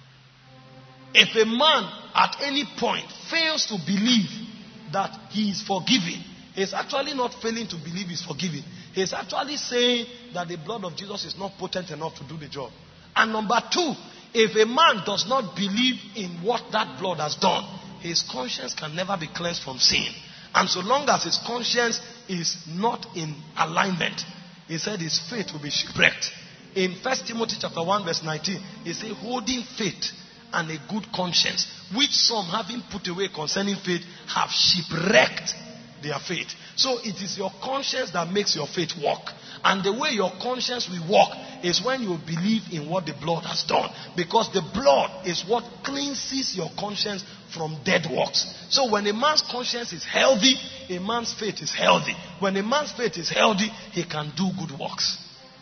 If a man at any point fails to believe that he is forgiven, he's actually not failing to believe he's forgiven. He's actually saying that the blood of Jesus is not potent enough to do the job. And number two, if a man does not believe in what that blood has done, his conscience can never be cleansed from sin. And so long as his conscience is not in alignment, he said his faith will be shipwrecked. In First Timothy chapter one verse nineteen, he said, holding faith and a good conscience, which some having put away concerning faith have shipwrecked their faith. So it is your conscience that makes your faith walk. And the way your conscience will walk is when you believe in what the blood has done. Because the blood is what cleanses your conscience from dead works. So when a man's conscience is healthy, a man's faith is healthy. When a man's faith is healthy, he can do good works.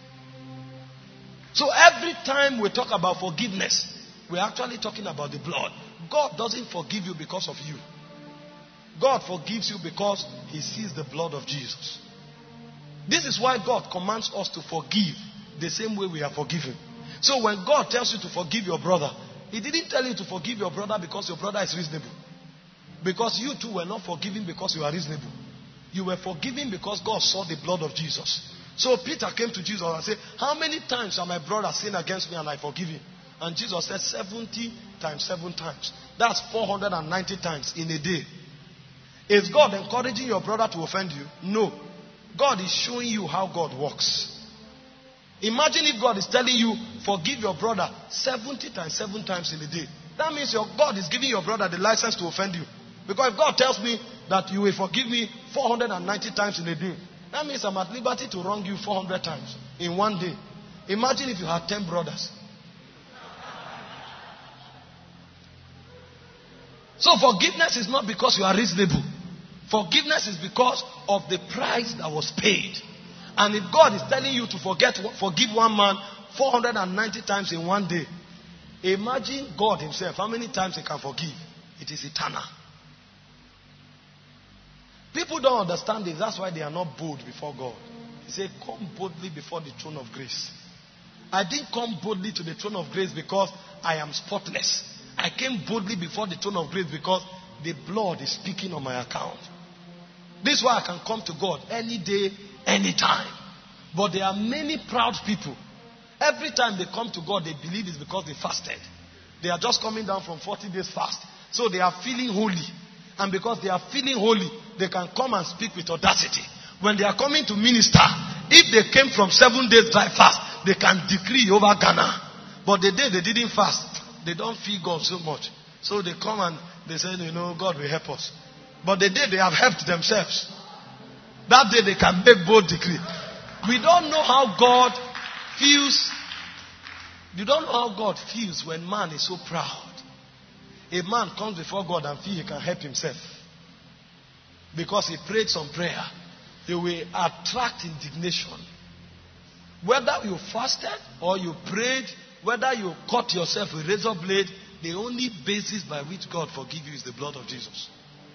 So every time we talk about forgiveness, we're actually talking about the blood. God doesn't forgive you because of you. God forgives you because he sees the blood of Jesus. This is why God commands us to forgive the same way we are forgiven. So when God tells you to forgive your brother, he didn't tell you to forgive your brother because your brother is reasonable. Because you too were not forgiven because you are reasonable. You were forgiven because God saw the blood of Jesus. So Peter came to Jesus and said, how many times shall my brother sin against me and I forgive him? And Jesus said seventy times seven times. That's four hundred ninety times in a day. Is God encouraging your brother to offend you? No. God is showing you how God works. Imagine if God is telling you, forgive your brother seventy times seven times in a day. That means your God is giving your brother the license to offend you. Because if God tells me that you will forgive me four hundred ninety times in a day, that means I'm at liberty to wrong you four hundred times in one day. Imagine if you had ten brothers. So forgiveness is not because you are reasonable. Forgiveness is because of the price that was paid. And if God is telling you to forget, forgive one man four hundred ninety times in one day, imagine God himself, how many times he can forgive. It is eternal. People don't understand this. That's why they are not bold before God. He said, come boldly before the throne of grace. I didn't come boldly to the throne of grace because I am spotless. I came boldly before the throne of grace because the blood is speaking on my account. This is why I can come to God any day, any time. But there are many proud people. Every time they come to God, they believe it's because they fasted. They are just coming down from forty days fast. So they are feeling holy. And because they are feeling holy, they can come and speak with audacity. When they are coming to minister, if they came from seven days dry fast, they can decree over Ghana. But the day they didn't fast, they don't feel God so much. So they come and they say, you know, God will help us. But the day they have helped themselves, that day they can make bold decree. We don't know how God feels. You don't know how God feels when man is so proud. A man comes before God and feels he can help himself. Because he prayed some prayer. He will attract indignation. Whether you fasted or you prayed, whether you cut yourself with razor blade, the only basis by which God forgives you is the blood of Jesus.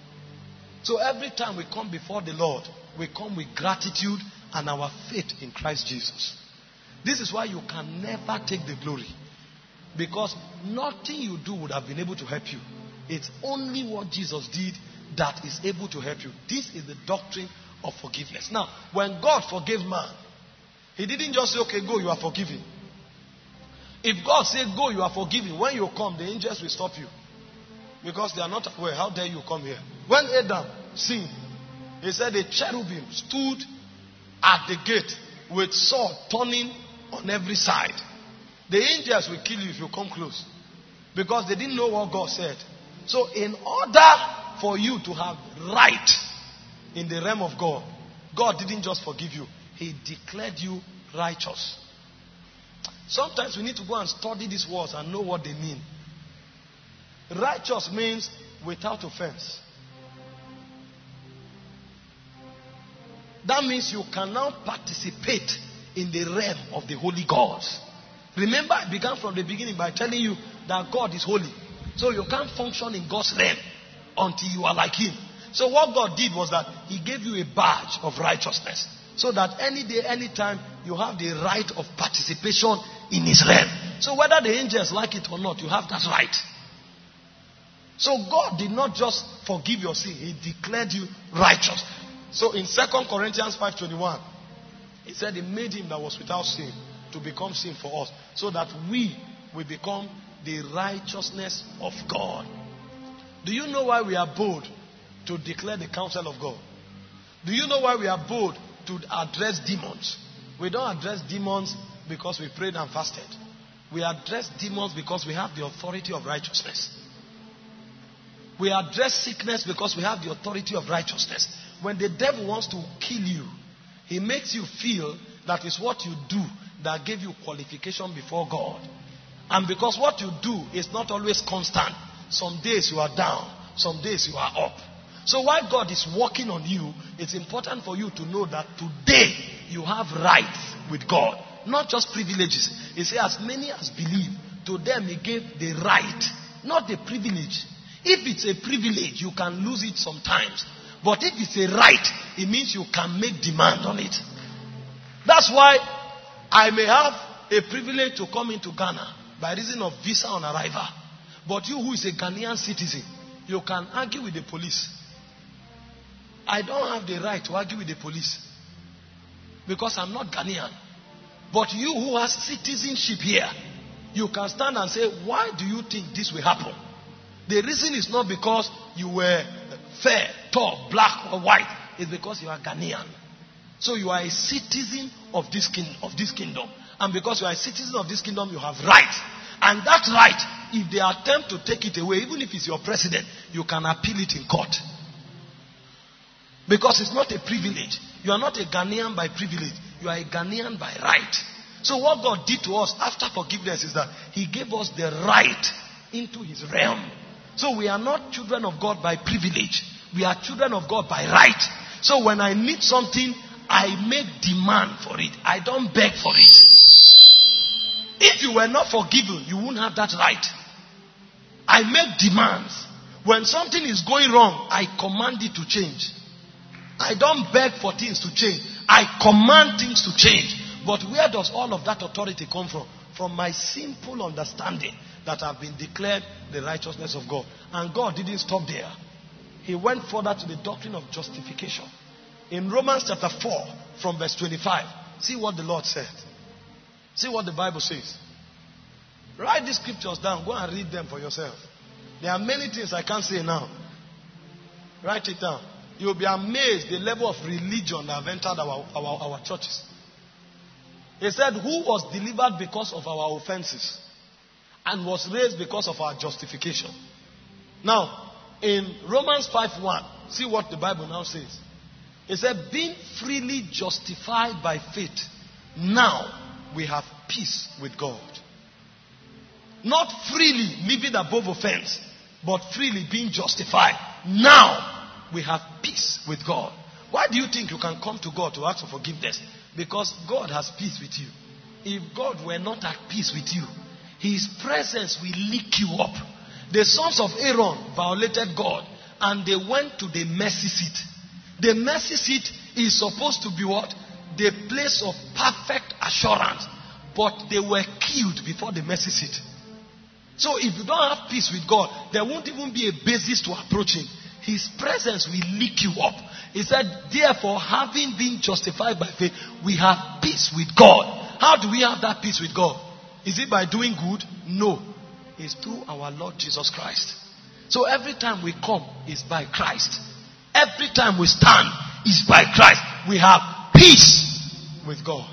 So every time we come before the Lord, we come with gratitude and our faith in Christ Jesus. This is why you can never take the glory. Because nothing you do would have been able to help you. It's only what Jesus did that is able to help you. This is the doctrine of forgiveness. Now, when God forgave man, he didn't just say, okay, go, you are forgiven. If God said, go, you are forgiven, when you come, the angels will stop you. Because they are not aware. How dare you come here? When Adam sinned, he said a cherubim stood at the gate with sword turning on every side. The angels will kill you if you come close. Because they didn't know what God said. So in order for you to have right in the realm of God, God didn't just forgive you. He declared you righteous. Sometimes we need to go and study these words and know what they mean. Righteous means without offense. That means you can now participate in the realm of the holy gods. Remember, I began from the beginning by telling you that God is holy. So you can't function in God's realm until you are like him. So what God did was that he gave you a badge of righteousness. So that any day, any time, you have the right of participation in his realm. So whether the angels like it or not, you have that right. So God did not just forgive your sin. He declared you righteous. So in Second Corinthians five twenty-one, he said he made him that was without sin to become sin for us, so that we will become the righteousness of God. Do you know why we are bold to declare the counsel of God? Do you know why we are bold to address demons? We don't address demons because we prayed and fasted. We address demons because we have the authority of righteousness. We address sickness because we have the authority of righteousness. When the devil wants to kill you, he makes you feel that is what you do that gave you qualification before God. And because what you do is not always constant. Some days you are down, some days you are up. So while God is working on you, it's important for you to know that today you have rights with God. Not just privileges. He said as many as believe, to them he gave the right, not the privilege. If it's a privilege, you can lose it sometimes. But if it's a right, it means you can make demand on it. That's why I may have a privilege to come into Ghana by reason of visa on arrival. But you who is a Ghanaian citizen, you can argue with the police. I don't have the right to argue with the police because I'm not Ghanaian. But you who has citizenship here, you can stand and say, why do you think this will happen? The reason is not because you were fair, tall, black or white. It's because you are Ghanaian. So you are a citizen of this, king, of this kingdom. And because you are a citizen of this kingdom, you have rights. And that right, if they attempt to take it away, even if it's your president, you can appeal it in court. Because it's not a privilege. You are not a Ghanaian by privilege. You are a Ghanaian by right. So what God did to us after forgiveness is that he gave us the right into his realm. So we are not children of God by privilege. We are children of God by right. So when I need something, I make demand for it. I don't beg for it. If you were not forgiven, you wouldn't have that right. I make demands. When something is going wrong, I command it to change. I don't beg for things to change. I command things to change. But where does all of that authority come from? From my simple understanding that I've been declared the righteousness of God. And God didn't stop there. He went further to the doctrine of justification. In Romans chapter four, from verse twenty-five, see what the Lord said. See what the Bible says. Write these scriptures down. Go and read them for yourself. There are many things I can't say now. Write it down. You'll be amazed the level of religion that have entered our, our, our churches. He said, who was delivered because of our offenses and was raised because of our justification. Now, in Romans five one, see what the Bible now says. It said, being freely justified by faith, now we have peace with God. Not freely living above offense, but freely being justified. Now we have peace with God. Why do you think you can come to God to ask for forgiveness? Because God has peace with you. If God were not at peace with you, His presence will lick you up. The sons of Aaron violated God and they went to the mercy seat. The mercy seat is supposed to be what? The place of perfect assurance. But they were killed before the mercy seat. So if you don't have peace with God, there won't even be a basis to approach Him. His presence will lick you up. He said, therefore, having been justified by faith, we have peace with God. How do we have that peace with God? Is it by doing good? No. It's through our Lord Jesus Christ. So every time we come, it's by Christ. Every time we stand, it's by Christ. We have peace with God.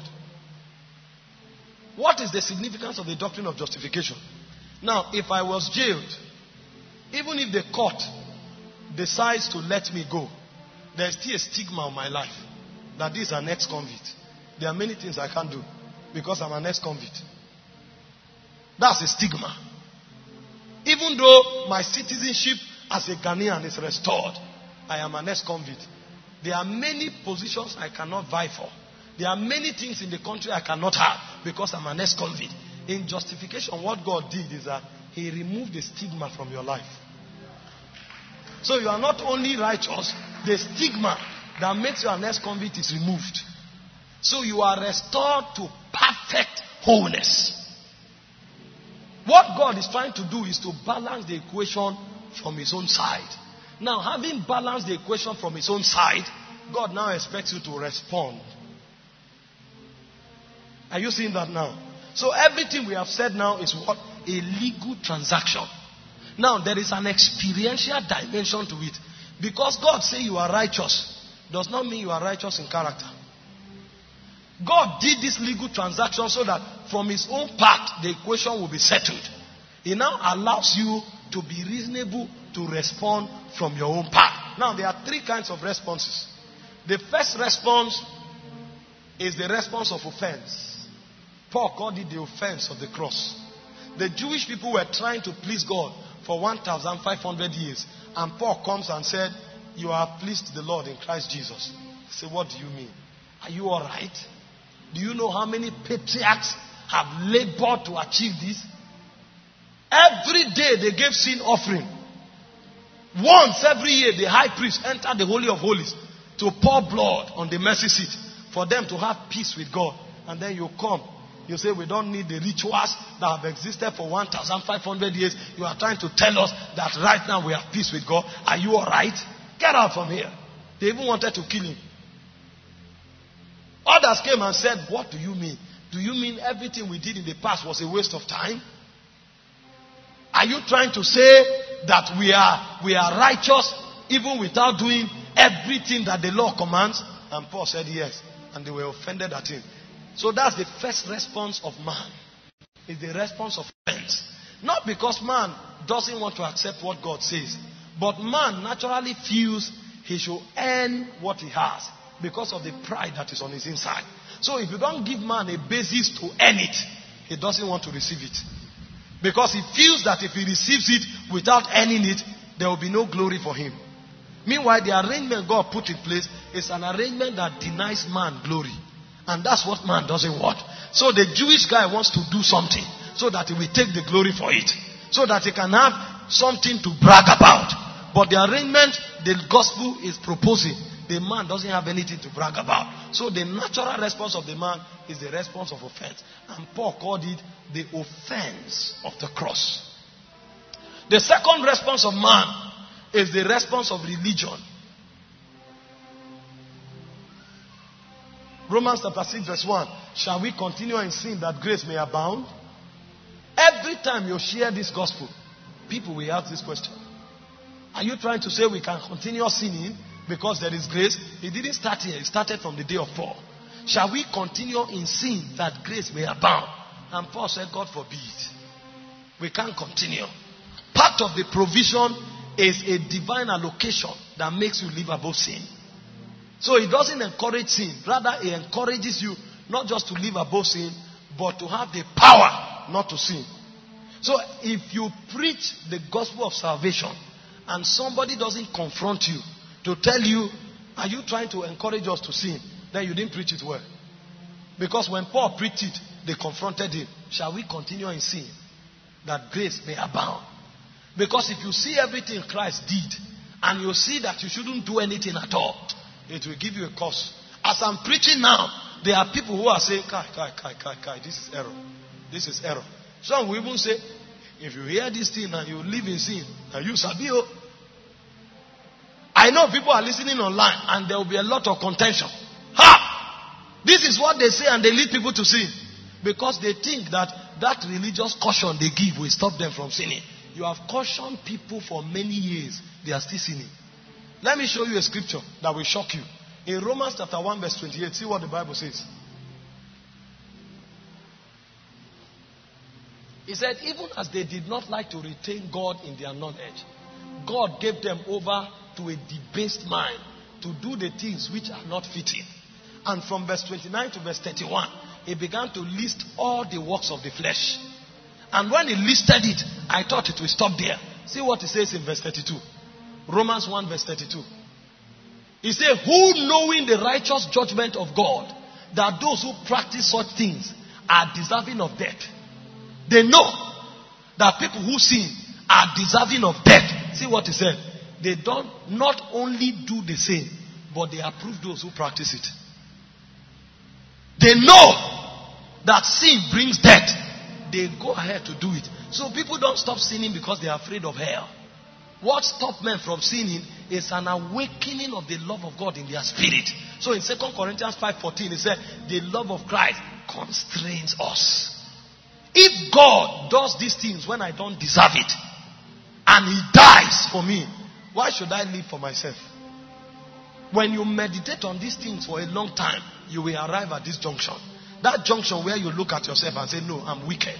What is the significance of the doctrine of justification? Now, if I was jailed, even if the court decides to let me go, there's still a stigma on my life that this is an ex-convict. There are many things I can't do because I'm an ex-convict. That's a stigma. Even though my citizenship as a Ghanaian is restored, I am an ex-convict. There are many positions I cannot vie for. There are many things in the country I cannot have because I'm an ex-convict. In justification, what God did is that He removed the stigma from your life. So you are not only righteous, the stigma that makes you an ex-convict is removed. So you are restored to perfect wholeness. What God is trying to do is to balance the equation from His own side. Now, having balanced the equation from His own side, God now expects you to respond. Are you seeing that now? So everything we have said now is what? A legal transaction. Now, there is an experiential dimension to it. Because God say you are righteous, does not mean you are righteous in character. God did this legal transaction so that from His own part, the equation will be settled. He now allows you to be reasonable to respond from your own part. Now, there are three kinds of responses. The first response is the response of offense. Paul called it the offense of the cross. The Jewish people were trying to please God for one thousand five hundred years. And Paul comes and said, you have pleased the Lord in Christ Jesus. I say, what do you mean? Are you all right? Do you know how many patriarchs have labored to achieve this? Every day they gave sin offering. Once every year the high priest entered the Holy of Holies to pour blood on the mercy seat for them to have peace with God. And then you come. You say we don't need the rituals that have existed for one thousand five hundred years. You are trying to tell us that right now we have peace with God. Are you all right? Get out from here. They even wanted to kill him. Others came and said, what do you mean? Do you mean everything we did in the past was a waste of time? Are you trying to say that we are, we are righteous even without doing everything that the law commands? And Paul said yes. And they were offended at him. So that's the first response of man. It's the response of offense. Not because man doesn't want to accept what God says. But man naturally feels he should earn what he has because of the pride that is on his inside. So if you don't give man a basis to earn it, he doesn't want to receive it. Because he feels that if he receives it without earning it, there will be no glory for him. Meanwhile, the arrangement God put in place It's an arrangement that denies man glory. And that's what man doesn't want. So the Jewish guy wants to do something so that he will take the glory for it. So that he can have something to brag about. But the arrangement the gospel is proposing, the man doesn't have anything to brag about. So the natural response of the man is the response of offense. And Paul called it the offense of the cross. The second response of man is the response of religion. Romans chapter six verse one. Shall we continue in sin that grace may abound? Every time you share this gospel, people will ask this question. Are you trying to say we can continue sinning because there is grace? It didn't start here. It started from the day of Paul. Shall we continue in sin that grace may abound? And Paul said, God forbid. We can't continue. Part of the provision is a divine allocation that makes you live above sin. So it doesn't encourage sin. Rather, it encourages you not just to live above sin, but to have the power not to sin. So if you preach the gospel of salvation and somebody doesn't confront you to tell you, are you trying to encourage us to sin? Then you didn't preach it well. Because when Paul preached it, they confronted him. Shall we continue in sin that grace may abound? Because if you see everything Christ did and you see that you shouldn't do anything at all, it will give you a curse. As I'm preaching now, there are people who are saying, Kai, Kai, Kai, Kai, Kai, this is error. This is error. Some will even say, if you hear this thing and you live in sin, and you sabio. I know people are listening online and there will be a lot of contention. Ha! This is what they say and they lead people to sin. Because they think that that religious caution they give will stop them from sinning. You have cautioned people for many years. They are still sinning. Let me show you a scripture that will shock you. In Romans chapter one verse twenty-eight, see what the Bible says. He said, even as they did not like to retain God in their knowledge, God gave them over to a debased mind to do the things which are not fitting. And from verse twenty-nine to verse thirty-one, he began to list all the works of the flesh. And when he listed it, I thought it would stop there. See what he says in verse thirty-two. Romans one verse thirty-two. He said, who knowing the righteous judgment of God, that those who practice such things are deserving of death. They know that people who sin are deserving of death. See what he said. They don't not only do the same, but they approve those who practice it. They know that sin brings death. They go ahead to do it. So people don't stop sinning because they are afraid of hell. What stopped men from sinning is an awakening of the love of God in their spirit. So in Second Corinthians five fourteen, it said, the love of Christ constrains us. If God does these things when I don't deserve it, and he dies for me, why should I live for myself? When you meditate on these things for a long time, you will arrive at this junction. That junction where you look at yourself and say, no, I'm wicked.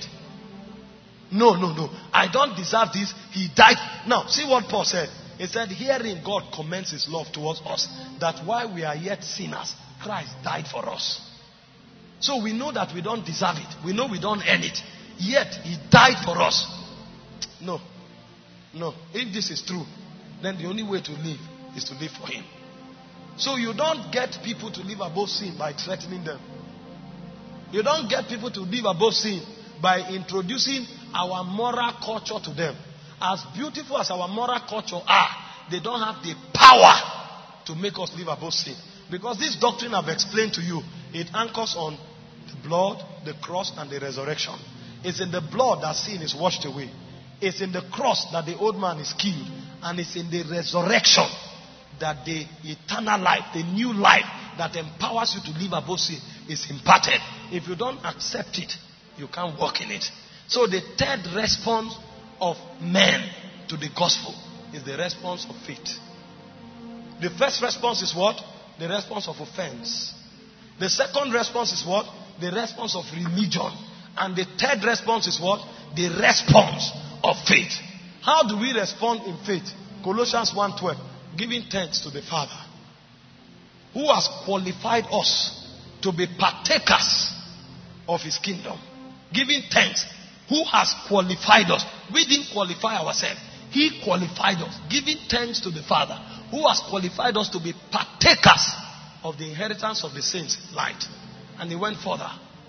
No, no, no. I don't deserve this. He died. Now, see what Paul said. He said, herein God commends his love towards us, that while we are yet sinners, Christ died for us. So we know that we don't deserve it. We know we don't earn it. Yet he died for us. No. No. If this is true, then the only way to live is to live for him. So you don't get people to live above sin by threatening them. You don't get people to live above sin by introducing our moral culture to them. As beautiful as our moral culture are, they don't have the power to make us live above sin. Because this doctrine I've explained to you, it anchors on the blood, the cross, and the resurrection. It's in the blood that sin is washed away. It's in the cross that the old man is killed. And it's in the resurrection that the eternal life, the new life that empowers you to live above sin is imparted. If you don't accept it, you can't walk in it. So the third response of men to the gospel is the response of faith. The first response is what? The response of offense. The second response is what? The response of religion. And the third response is what? The response of faith. How do we respond in faith? Colossians one twelve. Giving thanks to the Father, who has qualified us to be partakers of his kingdom. Giving thanks. Who has qualified us? We didn't qualify ourselves. He qualified us. Giving thanks to the Father, who has qualified us to be partakers of the inheritance of the saints, light. And he went further.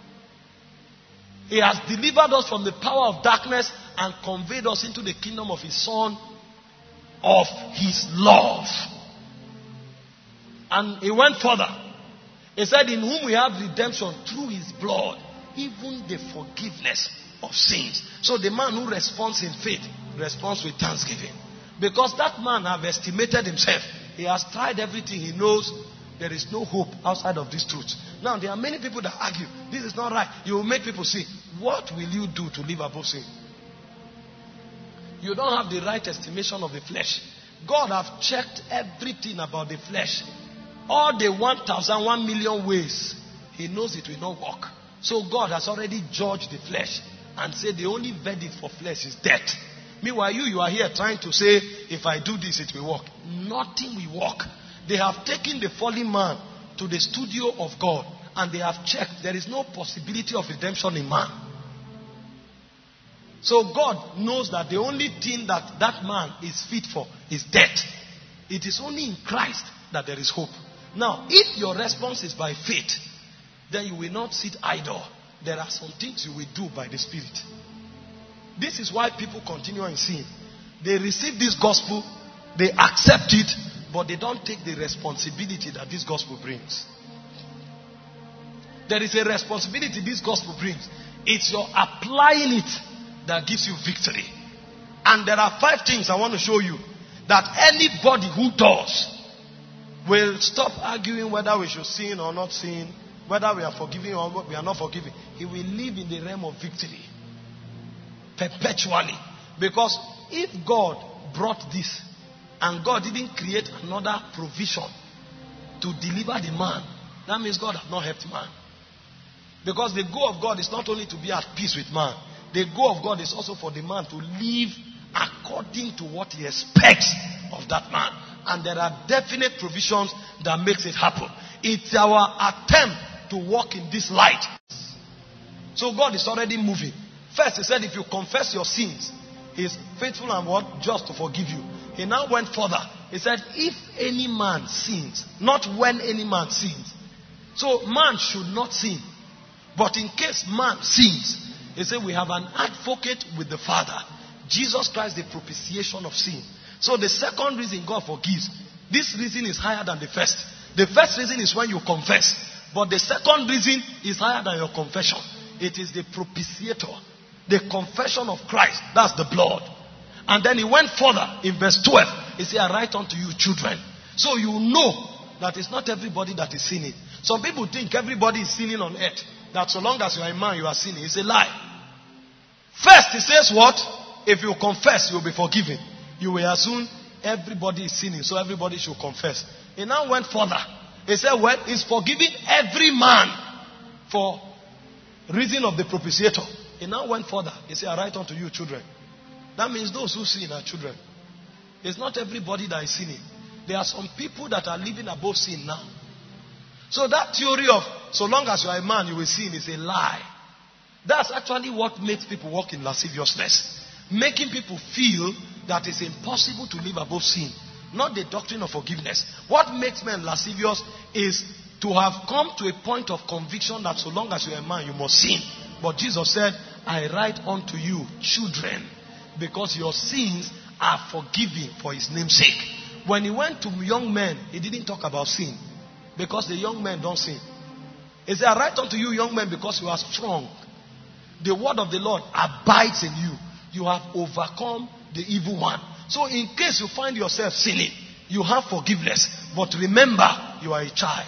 He has delivered us from the power of darkness and conveyed us into the kingdom of his Son, of his love. And he went further. He said, in whom we have redemption through his blood, even the forgiveness of sins. So the man who responds in faith responds with thanksgiving. Because that man has estimated himself. He has tried everything. He knows there is no hope outside of this truth. Now, there are many people that argue, this is not right. You will make people sin. What will you do to live above sin? You don't have the right estimation of the flesh. God have checked everything about the flesh. All the one thousand one million ways, he knows it will not work. So God has already judged the flesh and said the only verdict for flesh is death. Meanwhile, you, you are here trying to say, if I do this, it will work. Nothing will work. They have taken the fallen man to the studio of God and they have checked. There is no possibility of redemption in man. So God knows that the only thing that that man is fit for is death. It is only in Christ that there is hope. Now, if your response is by faith, then you will not sit idle. There are some things you will do by the Spirit. This is why people continue in sin. They receive this gospel, they accept it, but they don't take the responsibility that this gospel brings. There is a responsibility this gospel brings. It's your applying it that gives you victory. And there are five things I want to show you that anybody who does will stop arguing whether we should sin or not sin, whether we are forgiving or we are not forgiving. He will live in the realm of victory perpetually. Because if God brought this and God didn't create another provision to deliver the man, that means God has not helped man. Because the goal of God is not only to be at peace with man, the goal of God is also for the man to live according to what he expects of that man. And there are definite provisions that makes it happen. It's our attempt to walk in this light. So God is already moving. First, he said, if you confess your sins, he is faithful and what? Just to forgive you. He now went further. He said, if any man sins, not when any man sins. So man should not sin. But in case man sins, he said, we have an advocate with the Father, Jesus Christ, the propitiation of sin. So the second reason God forgives, this reason is higher than the first. The first reason is when you confess. But the second reason is higher than your confession. It is the propitiator, the confession of Christ. That's the blood. And then he went further in verse twelve. He said, I write unto you children. So you know that it's not everybody that is sinning. Some people think everybody is sinning on earth. That so long as you are a man, you are sinning. It's a lie. First, he says what? If you confess, you will be forgiven. You will assume everybody is sinning, so everybody should confess. He now went further. He said, well, he's forgiving every man for reason of the propitiator. He now went further. He said, I write unto you children. That means those who sin are children. It's not everybody that is sinning. There are some people that are living above sin now. So that theory of so long as you are a man, you will sin is a lie. That's actually what makes people walk in lasciviousness. Making people feel that it's impossible to live above sin. Not the doctrine of forgiveness. What makes men lascivious is to have come to a point of conviction that so long as you are a man, you must sin. But Jesus said, I write unto you children, because your sins are forgiven for his name's sake. When he went to young men, he didn't talk about sin, because the young men don't sin. He said, I write unto you young men because you are strong. The word of the Lord abides in you. You have overcome the evil one. So in case you find yourself sinning, you have forgiveness. But remember, you are a child.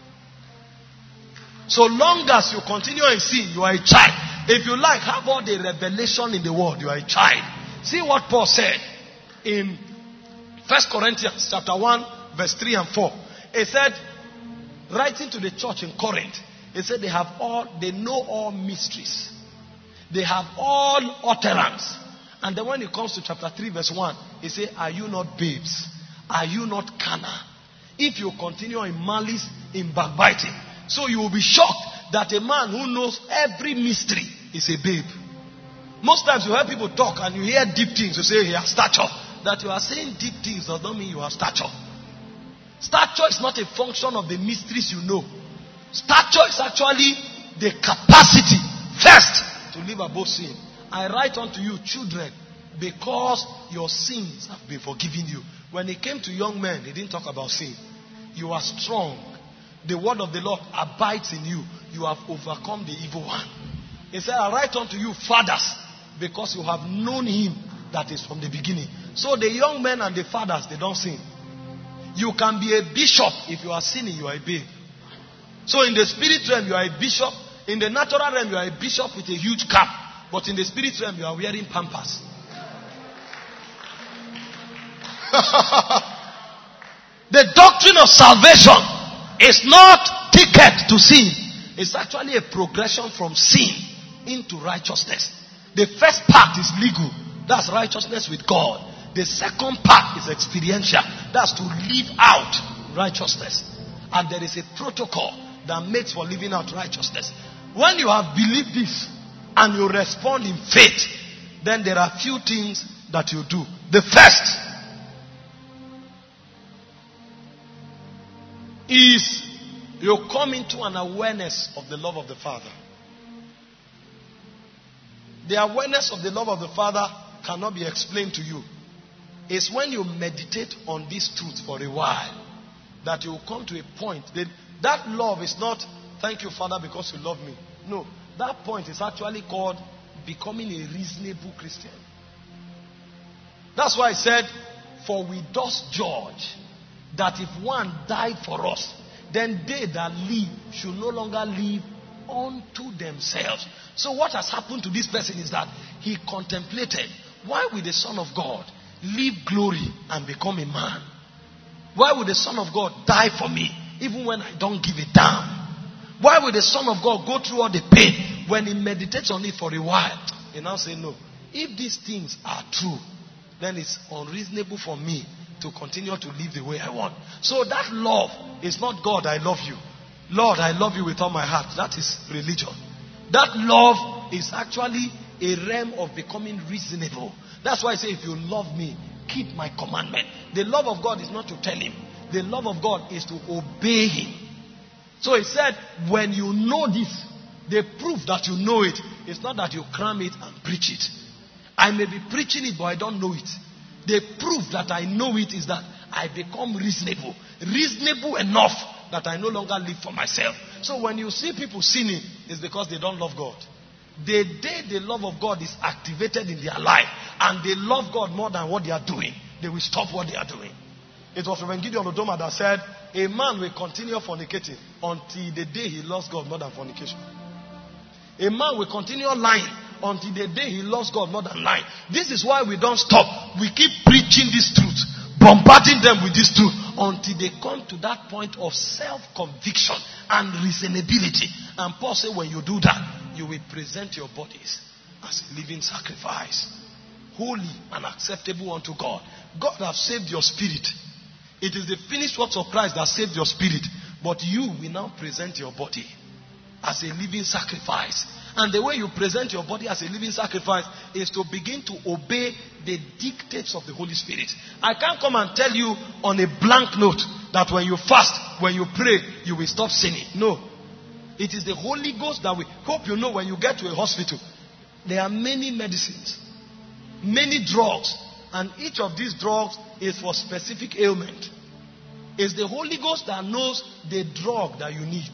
So long as you continue in sin, you are a child. If you like, have all the revelation in the world, you are a child. See what Paul said in First Corinthians chapter one, verse three and four. He said, writing to the church in Corinth, he said they have all, they know all mysteries. They have all utterance. And then when it comes to chapter three, verse one, he said, are you not babes? Are you not carnal? If you continue in malice, in backbiting. So you will be shocked that a man who knows every mystery is a babe. Most times you hear people talk and you hear deep things. You say he has stature. That you are saying deep things does not mean you have stature. Stature is not a function of the mysteries you know. Stature is actually the capacity first to live above sin. I write unto you, children, because your sins have been forgiven you. When it came to young men, he didn't talk about sin. You are strong. The word of the Lord abides in you. You have overcome the evil one. He said, I write unto you, fathers, because you have known him that is from the beginning. So the young men and the fathers, they don't sin. You can be a bishop. If you are sinning, you are a babe. So in the spirit realm, you are a bishop. In the natural realm, you are a bishop with a huge cap. But in the spirit realm, you are wearing pampers. The doctrine of salvation is not ticket to sin. It's actually a progression from sin into righteousness. The first part is legal. That's righteousness with God. The second part is experiential. That's to live out righteousness. And there is a protocol that makes for living out righteousness. When you have believed this and you respond in faith, then there are few things that you do. The first is you come into an awareness of the love of the Father. The awareness of the love of the Father cannot be explained to you. It's when you meditate on this truth for a while that you will come to a point. That, that love is not, thank you, Father, because you love me. No, that point is actually called becoming a reasonable Christian. That's why I said, for we does judge that if one died for us, then they that live should no longer live unto themselves. So what has happened to this person is that he contemplated, why will the Son of God leave glory and become a man? Why would the Son of God die for me even when I don't give a damn? Why would the Son of God go through all the pain? When he meditates on it for a while, he now say, no, if these things are true, then it's unreasonable for me to continue to live the way I want. So that love is not God, I love you. Lord, I love you with all my heart. That is religion. That love is actually a realm of becoming reasonable. That's why I say, if you love me, keep my commandment. The love of God is not to tell him. The love of God is to obey him. So he said, when you know this, the proof that you know it is not that you cram it and preach it. I may be preaching it, but I don't know it. The proof that I know it is that I become reasonable. Reasonable enough that I no longer live for myself. So when you see people sinning, it's because they don't love God. The day the love of God is activated in their life and they love God more than what they are doing, they will stop what they are doing. It was Reverend Gideon Odoma that said, a man will continue fornicating until the day he loves God more than fornication. A man will continue lying until the day he loves God more than lying. This is why we don't stop. We keep preaching this truth, bombarding them with this truth until they come to that point of self-conviction and reasonability. And Paul said, when you do that, you will present your bodies as a living sacrifice, holy and acceptable unto God. God has saved your spirit. It is the finished works of Christ that saved your spirit. But you will now present your body as a living sacrifice. And the way you present your body as a living sacrifice is to begin to obey the dictates of the Holy Spirit. I can't come and tell you on a blank note that when you fast, when you pray, you will stop sinning. No. It is the Holy Ghost that we hope you know when you get to a hospital. There are many medicines, many drugs, and each of these drugs is for specific ailment. It's the Holy Ghost that knows the drug that you need.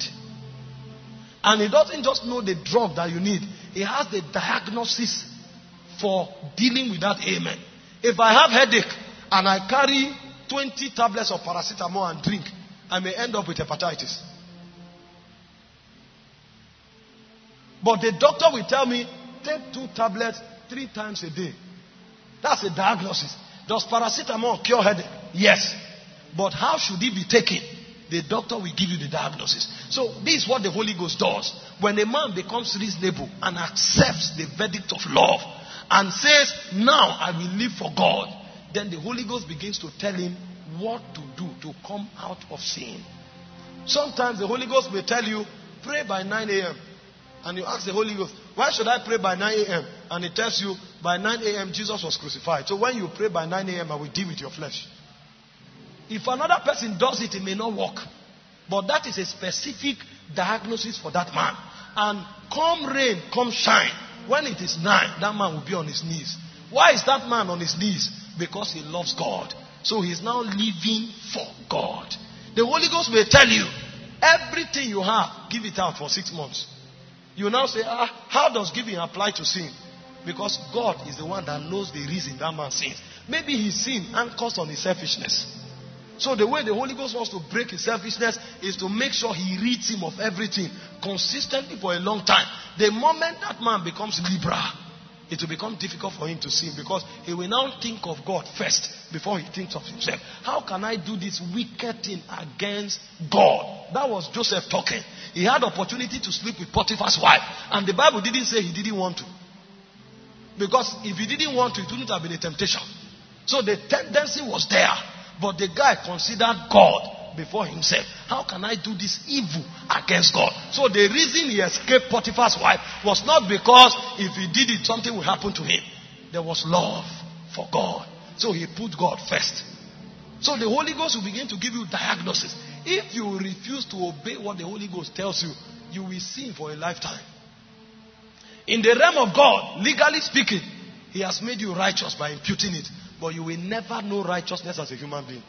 And he doesn't just know the drug that you need. He has the diagnosis for dealing with that ailment. If I have headache and I carry twenty tablets of paracetamol and drink, I may end up with hepatitis. But the doctor will tell me, take two tablets three times a day. That's a diagnosis. Does paracetamol cure headache? Yes. But how should it be taken? The doctor will give you the diagnosis. So this is what the Holy Ghost does. When a man becomes reasonable and accepts the verdict of love and says, now I will live for God, then the Holy Ghost begins to tell him what to do to come out of sin. Sometimes the Holy Ghost may tell you, pray by nine a.m. And you ask the Holy Ghost, why should I pray by nine a.m.? And it tells you, by nine a.m. Jesus was crucified. So when you pray by nine a.m., I will deal with your flesh. If another person does it, it may not work. But that is a specific diagnosis for that man. And come rain, come shine, when it is nine, that man will be on his knees. Why is that man on his knees? Because he loves God. So he is now living for God. The Holy Ghost will tell you, everything you have, give it out for six months. You now say, ah, how does giving apply to sin? Because God is the one that knows the reason that man sins. Maybe his sin anchors on his selfishness. So the way the Holy Ghost wants to break his selfishness is to make sure he rids him of everything consistently for a long time. The moment that man becomes liberal, it will become difficult for him to sin, because he will now think of God first before he thinks of himself. How can I do this wicked thing against God? That was Joseph talking. He had opportunity to sleep with Potiphar's wife, and the Bible didn't say he didn't want to. Because if he didn't want to, it wouldn't have been a temptation. So the tendency was there, but the guy considered God before himself. How can I do this evil against God? So the reason he escaped Potiphar's wife was not because if he did it, something would happen to him. There was love for God. So he put God first. So the Holy Ghost will begin to give you diagnosis. If you refuse to obey what the Holy Ghost tells you, you will sin for a lifetime. In the realm of God, legally speaking, he has made you righteous by imputing it. But you will never know righteousness as a human being.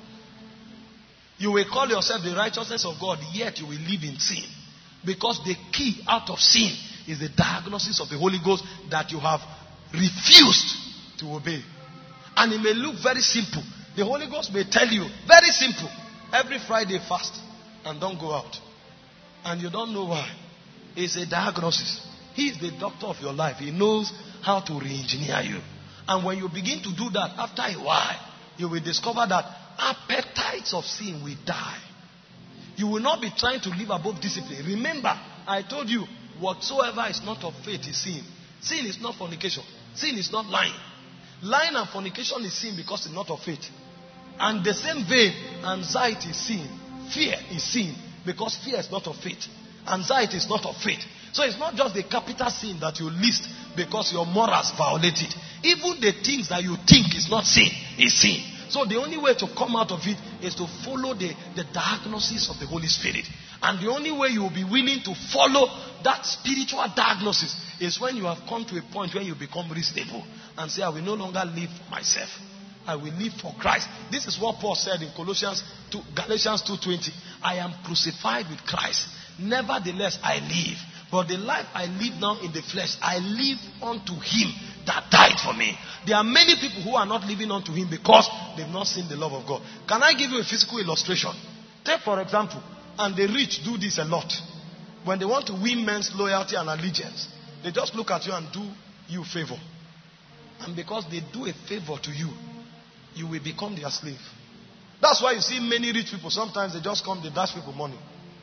You will call yourself the righteousness of God, yet you will live in sin. Because the key out of sin is the diagnosis of the Holy Ghost that you have refused to obey. And it may look very simple. The Holy Ghost may tell you, very simple, every Friday fast and don't go out. And you don't know why. It's a diagnosis. He is the doctor of your life. He knows how to re-engineer you. And when you begin to do that, after a while, you will discover that appetites of sin will die. You will not be trying to live above discipline. Remember, I told you, whatsoever is not of faith is sin. Sin is not fornication. Sin is not lying. Lying and fornication is sin because it's not of faith. And the same vein, anxiety is sin. Fear is sin because fear is not of faith. Anxiety is not of faith. So it's not just the capital sin that you list because your morals violate it. Even the things that you think is not sin is sin. So the only way to come out of it is to follow the, the diagnosis of the Holy Spirit. And the only way you will be willing to follow that spiritual diagnosis is when you have come to a point where you become reasonable and say, I will no longer live for myself. I will live for Christ. This is what Paul said in Colossians two, Galatians two twenty. I am crucified with Christ. Nevertheless, I live. But the life I live now in the flesh, I live unto him that died for me. There are many people who are not living unto him because they've not seen the love of God. Can I give you a physical illustration? Take for example, and the rich do this a lot. When they want to win men's loyalty and allegiance, they just look at you and do you a favor. And because they do a favor to you, you will become their slave. That's why you see many rich people, sometimes they just come, they dash people money.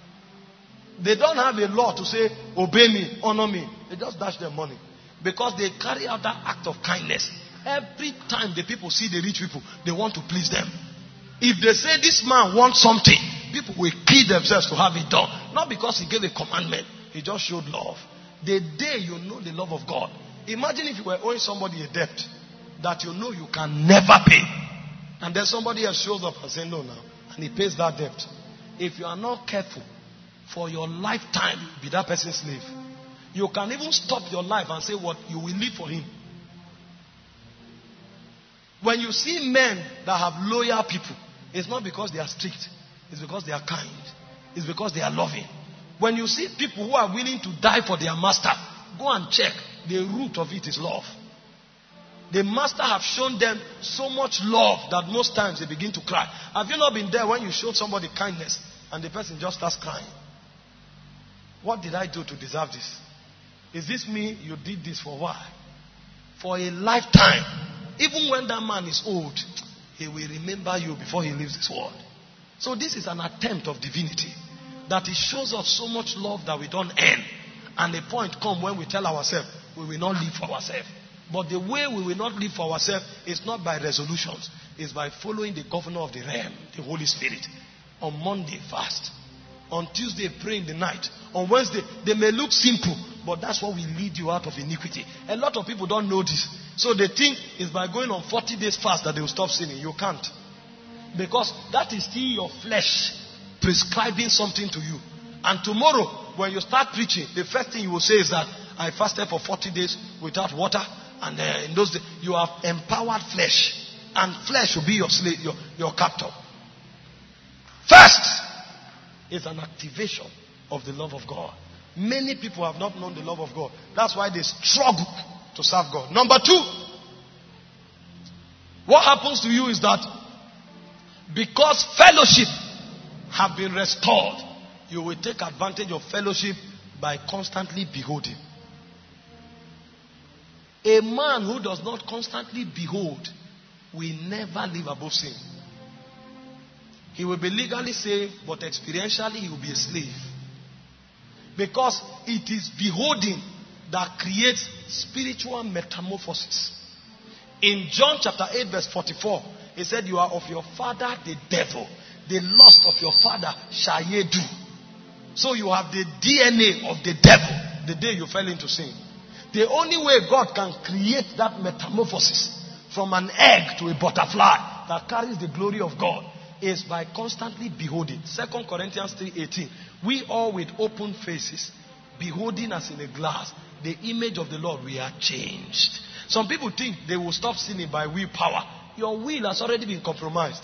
They don't have a law to say, obey me, honor me. They just dash them money. Because they carry out that act of kindness. Every time the people see the rich people, they want to please them. If they say this man wants something, people will kill themselves to have it done. Not because he gave a commandment. He just showed love. The day you know the love of God. Imagine if you were owing somebody a debt that you know you can never pay. And then somebody else shows up and says no now. And he pays that debt. If you are not careful, for your lifetime, be that person's slave. You can even stop your life and say what you will live for him. When you see men that have loyal people, it's not because they are strict. It's because they are kind. It's because they are loving. When you see people who are willing to die for their master, go and check. The root of it is love. The master have shown them so much love that most times they begin to cry. Have you not been there when you showed somebody kindness and the person just starts crying? What did I do to deserve this? Is this me? You did this for why? For a lifetime. Even when that man is old, he will remember you before he leaves this world. So this is an attempt of divinity. That it shows us so much love that we don't earn. And the point comes when we tell ourselves, we will not live for ourselves. But the way we will not live for ourselves is not by resolutions. It's by following the governor of the realm, the Holy Spirit. On Monday, fast. On Tuesday, pray in the night. On Wednesday, they may look simple, but that's what will lead you out of iniquity. A lot of people don't know this. So they think it's by going on forty days fast that they will stop sinning. You can't. Because that is still your flesh prescribing something to you. And tomorrow, when you start preaching, the first thing you will say is that I fasted for forty days without water. And uh, in those days, you have empowered flesh. And flesh will be your slave, your, your captor. First is an activation of the love of God. Many people have not known the love of God. That's why they struggle to serve God. Number two, what happens to you is that because fellowship have been restored, you will take advantage of fellowship by constantly beholding. A man who does not constantly behold will never live above sin. He will be legally saved, but experientially he will be a slave. Because it is beholding that creates spiritual metamorphosis. In John chapter eight verse forty-four, he said, you are of your father the devil. The lust of your father shall ye do. So you have the D N A of the devil the day you fell into sin. The only way God can create that metamorphosis from an egg to a butterfly that carries the glory of God is by constantly beholding. Second Corinthians three eighteen. We all with open faces, beholding as in a glass the image of the Lord, we are changed. Some people think they will stop sinning by willpower. Your will has already been compromised.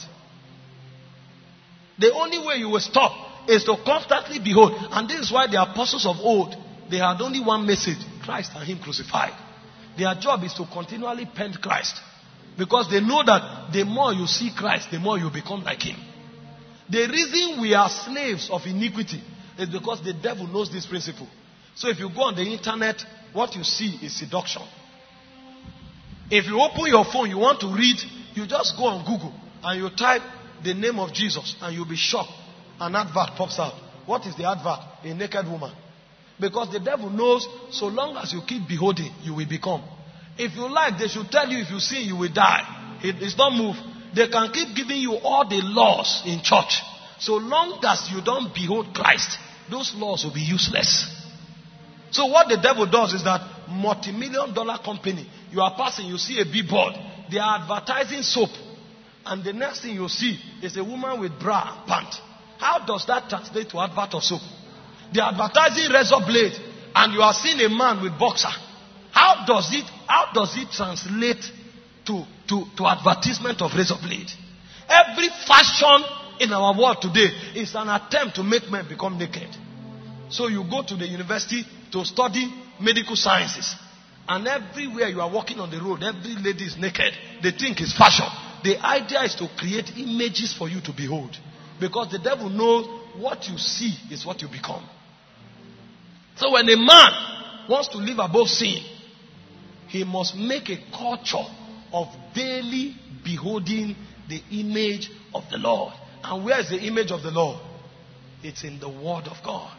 The only way you will stop is to constantly behold. And this is why the apostles of old, they had only one message: Christ and Him crucified. Their job is to continually paint Christ. Because they know that the more you see Christ, the more you become like Him. The reason we are slaves of iniquity is because the devil knows this principle. So if you go on the internet, what you see is seduction. If you open your phone, you want to read, you just go on Google and you type the name of Jesus and you'll be shocked. An advert pops out. What is the advert? A naked woman. Because the devil knows so long as you keep beholding, you will become. If you like, they should tell you if you sin, you will die. It is not move. They can keep giving you all the laws in church. So long as you don't behold Christ, those laws will be useless. So what the devil does is that multi-million dollar company, you are passing, you see a billboard, they are advertising soap. And the next thing you see is a woman with bra and pant. How does that translate to advert of soap? They are advertising razor blade and you are seeing a man with boxer. How does it, how does it translate to, to, to advertisement of razor blade? Every fashion in our world today is an attempt to make men become naked. So you go to the university to study medical sciences. And everywhere you are walking on the road, every lady is naked. They think it's fashion. The idea is to create images for you to behold. Because the devil knows what you see is what you become. So when a man wants to live above sin, he must make a culture of daily beholding the image of the Lord. And where is the image of the Lord? It's in the Word of God.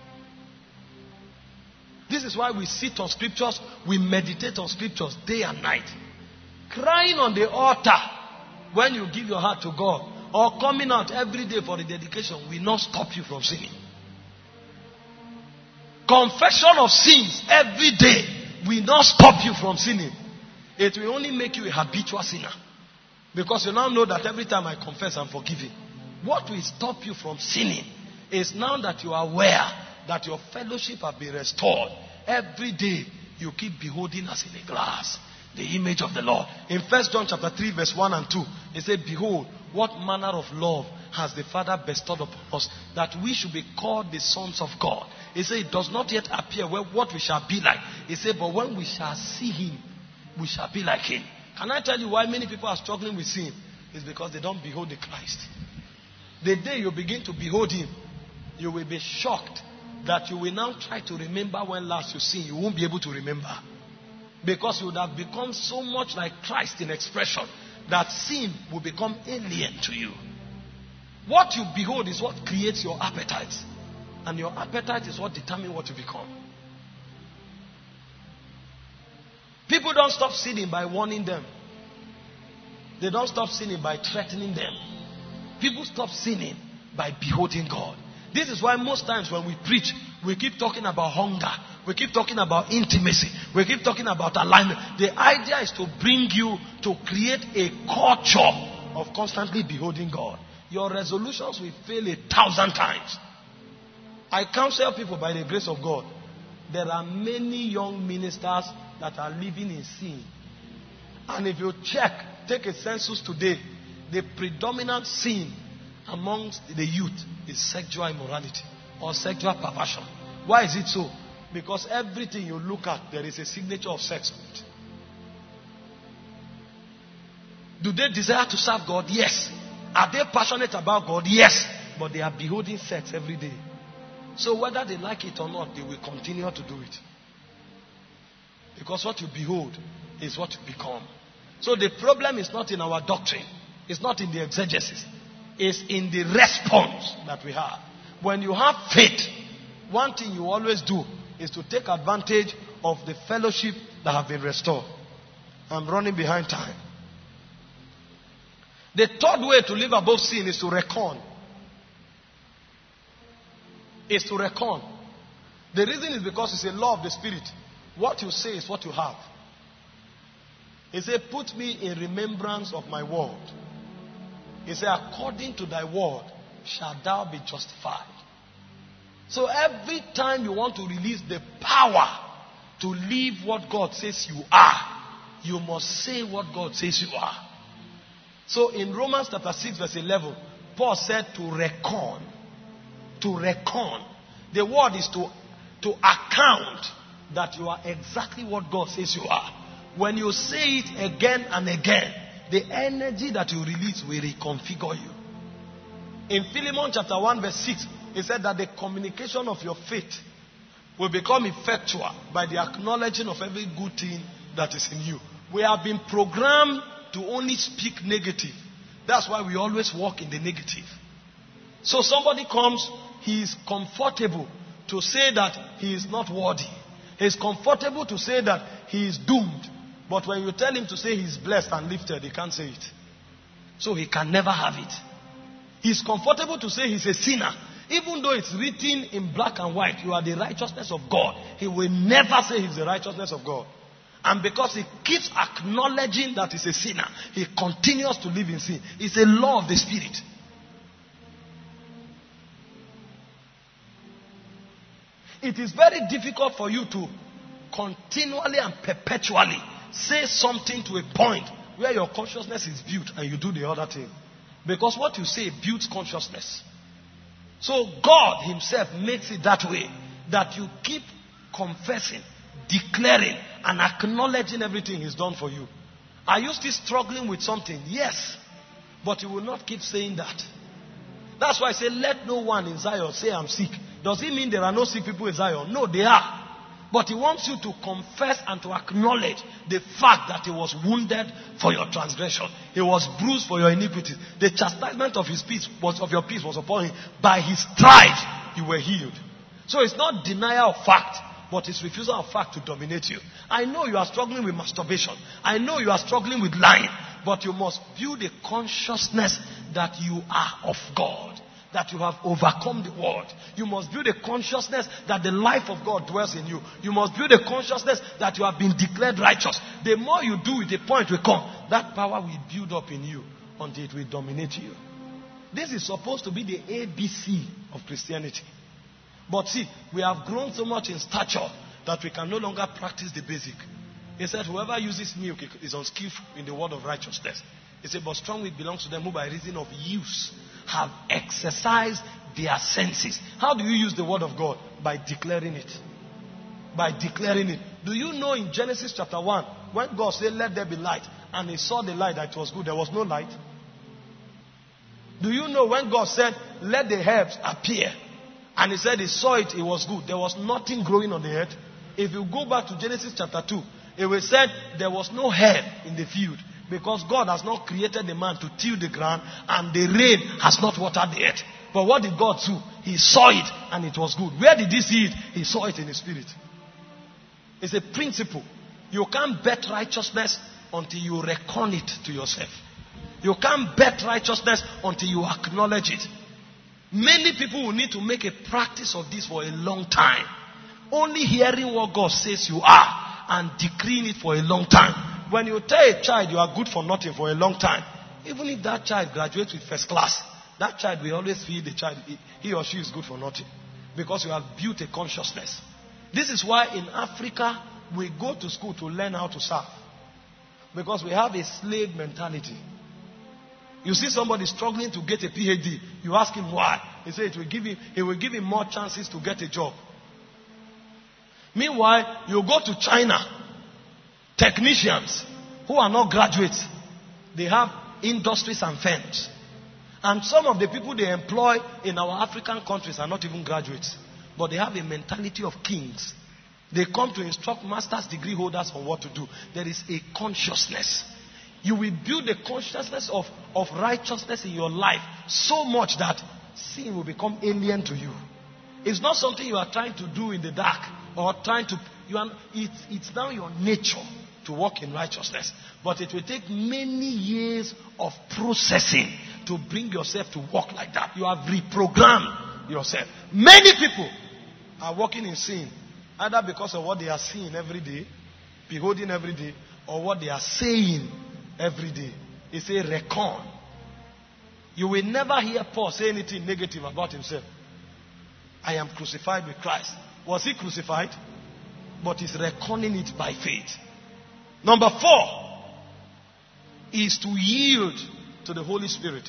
This is why we sit on scriptures, we meditate on scriptures day and night. Crying on the altar when you give your heart to God, or coming out every day for the dedication, will not stop you from sinning. Confession of sins every day will not stop you from sinning. It will only make you a habitual sinner. Because you now know that every time I confess, I'm forgiven. What will stop you from sinning is now that you are aware that your fellowship has been restored. Every day you keep beholding as in a glass the image of the Lord. In First John chapter three verse one and two, it said, behold, what manner of love has the Father bestowed upon us, that we should be called the sons of God. He said, it does not yet appear what we shall be like. He said, but when we shall see Him, we shall be like Him. Can I tell you why many people are struggling with sin? It's because they don't behold the Christ. The day you begin to behold Him, you will be shocked that you will now try to remember when last you sinned. You won't be able to remember. Because you would have become so much like Christ in expression that sin will become alien to you. What you behold is what creates your appetite. And your appetite is what determines what you become. People don't stop sinning by warning them. They don't stop sinning by threatening them. People stop sinning by beholding God. This is why most times when we preach, we keep talking about hunger. We keep talking about intimacy. We keep talking about alignment. The idea is to bring you to create a culture of constantly beholding God, your resolutions will fail a thousand times. I counsel people by the grace of God. There are many young ministers that are living in sin. And if you check, take a census today, the predominant sin amongst the youth is sexual immorality or sexual perversion. Why is it so? Because everything you look at, there is a signature of sex on it. Do they desire to serve God? Yes. Are they passionate about God? Yes. But they are beholding sex every day. So whether they like it or not, they will continue to do it. Because what you behold is what you become. So the problem is not in our doctrine. It's not in the exegesis. It's in the response that we have. When you have faith, one thing you always do is to take advantage of the fellowship that have been restored. I'm running behind time. The third way to live above sin is to reckon. Is to reckon. The reason is because it's a law of the spirit. What you say is what you have. He said, put me in remembrance of my word. He said, according to thy word shalt thou be justified. So every time you want to release the power to live what God says you are, you must say what God says you are. So in Romans chapter six verse eleven, Paul said to reckon. To reckon. The word is to, to account that you are exactly what God says you are. When you say it again and again, the energy that you release will reconfigure you. In Philemon chapter one verse six, he said that the communication of your faith will become effectual by the acknowledging of every good thing that is in you. We have been programmed to only speak negative. That's why we always walk in the negative. So somebody comes, he is comfortable to say that he is not worthy. He is comfortable to say that he is doomed. But when you tell him to say he is blessed and lifted, he can't say it. So he can never have it. He is comfortable to say he's a sinner. Even though it's written in black and white, you are the righteousness of God. He will never say he's the righteousness of God. And because he keeps acknowledging that he's a sinner, he continues to live in sin. It's a law of the spirit. It is very difficult for you to continually and perpetually say something to a point where your consciousness is built and you do the other thing. Because what you say builds consciousness. So God himself makes it that way, that you keep confessing, declaring, and acknowledging everything he's done for you. Are you still struggling with something? Yes. But you will not keep saying that. That's why I say, let no one in Zion say I'm sick. Does it mean there are no sick people in Zion? No, they are. But he wants you to confess and to acknowledge the fact that he was wounded for your transgression. He was bruised for your iniquity. The chastisement of his peace was of your peace was upon him. By his stripes you were healed. So it's not denial of fact, but it's refusal of fact to dominate you. I know you are struggling with masturbation. I know you are struggling with lying. But you must build a consciousness that you are of God. That you have overcome the world. You must build a consciousness that the life of God dwells in you. You must build a consciousness that you have been declared righteous. The more you do it, the point will come. That power will build up in you until it will dominate you. This is supposed to be the A B C of Christianity. But see, we have grown so much in stature that we can no longer practice the basic. He said, whoever uses milk is unskillful in the word of righteousness. He said, but strong meat belongs to them who by reason of use have exercised their senses. How do you use the word of God? By declaring it. By declaring it. Do you know in Genesis chapter one, when God said, let there be light, and he saw the light that it was good, there was no light? Do you know when God said, let the herbs appear, and he said he saw it, it was good, there was nothing growing on the earth? If you go back to Genesis chapter two, it was said there was no herb in the field. Because God has not created the man to till the ground, and the rain has not watered the earth. But what did God do? He saw it and it was good. Where did he see it? He saw it in his spirit. It's a principle. You can't bet righteousness until you reckon it to yourself. You can't bet righteousness until you acknowledge it. Many people will need to make a practice of this for a long time. Only hearing what God says you are and decreeing it for a long time. When you tell a child you are good for nothing for a long time, even if that child graduates with first class, that child will always feel the child, he or she is good for nothing. Because you have built a consciousness. This is why in Africa, we go to school to learn how to serve. Because we have a slave mentality. You see somebody struggling to get a P H D, you ask him why. He said it will give him, it will give him more chances to get a job. Meanwhile, you go to China, technicians who are not graduates, they have industries and firms. And some of the people they employ in our African countries are not even graduates. But they have a mentality of kings. They come to instruct master's degree holders on what to do. There is a consciousness. You will build a consciousness of, of righteousness in your life so much that sin will become alien to you. It's not something you are trying to do in the dark or trying to... You are, it's, it's now your nature to walk in righteousness. But it will take many years of processing to bring yourself to walk like that. You have reprogrammed yourself. Many people are walking in sin, either because of what they are seeing every day, beholding every day, or what they are saying every day. It's a reckon. You will never hear Paul say anything negative about himself. I am crucified with Christ. Was he crucified? But he's reckoning it by faith. Number four is to yield to the Holy Spirit.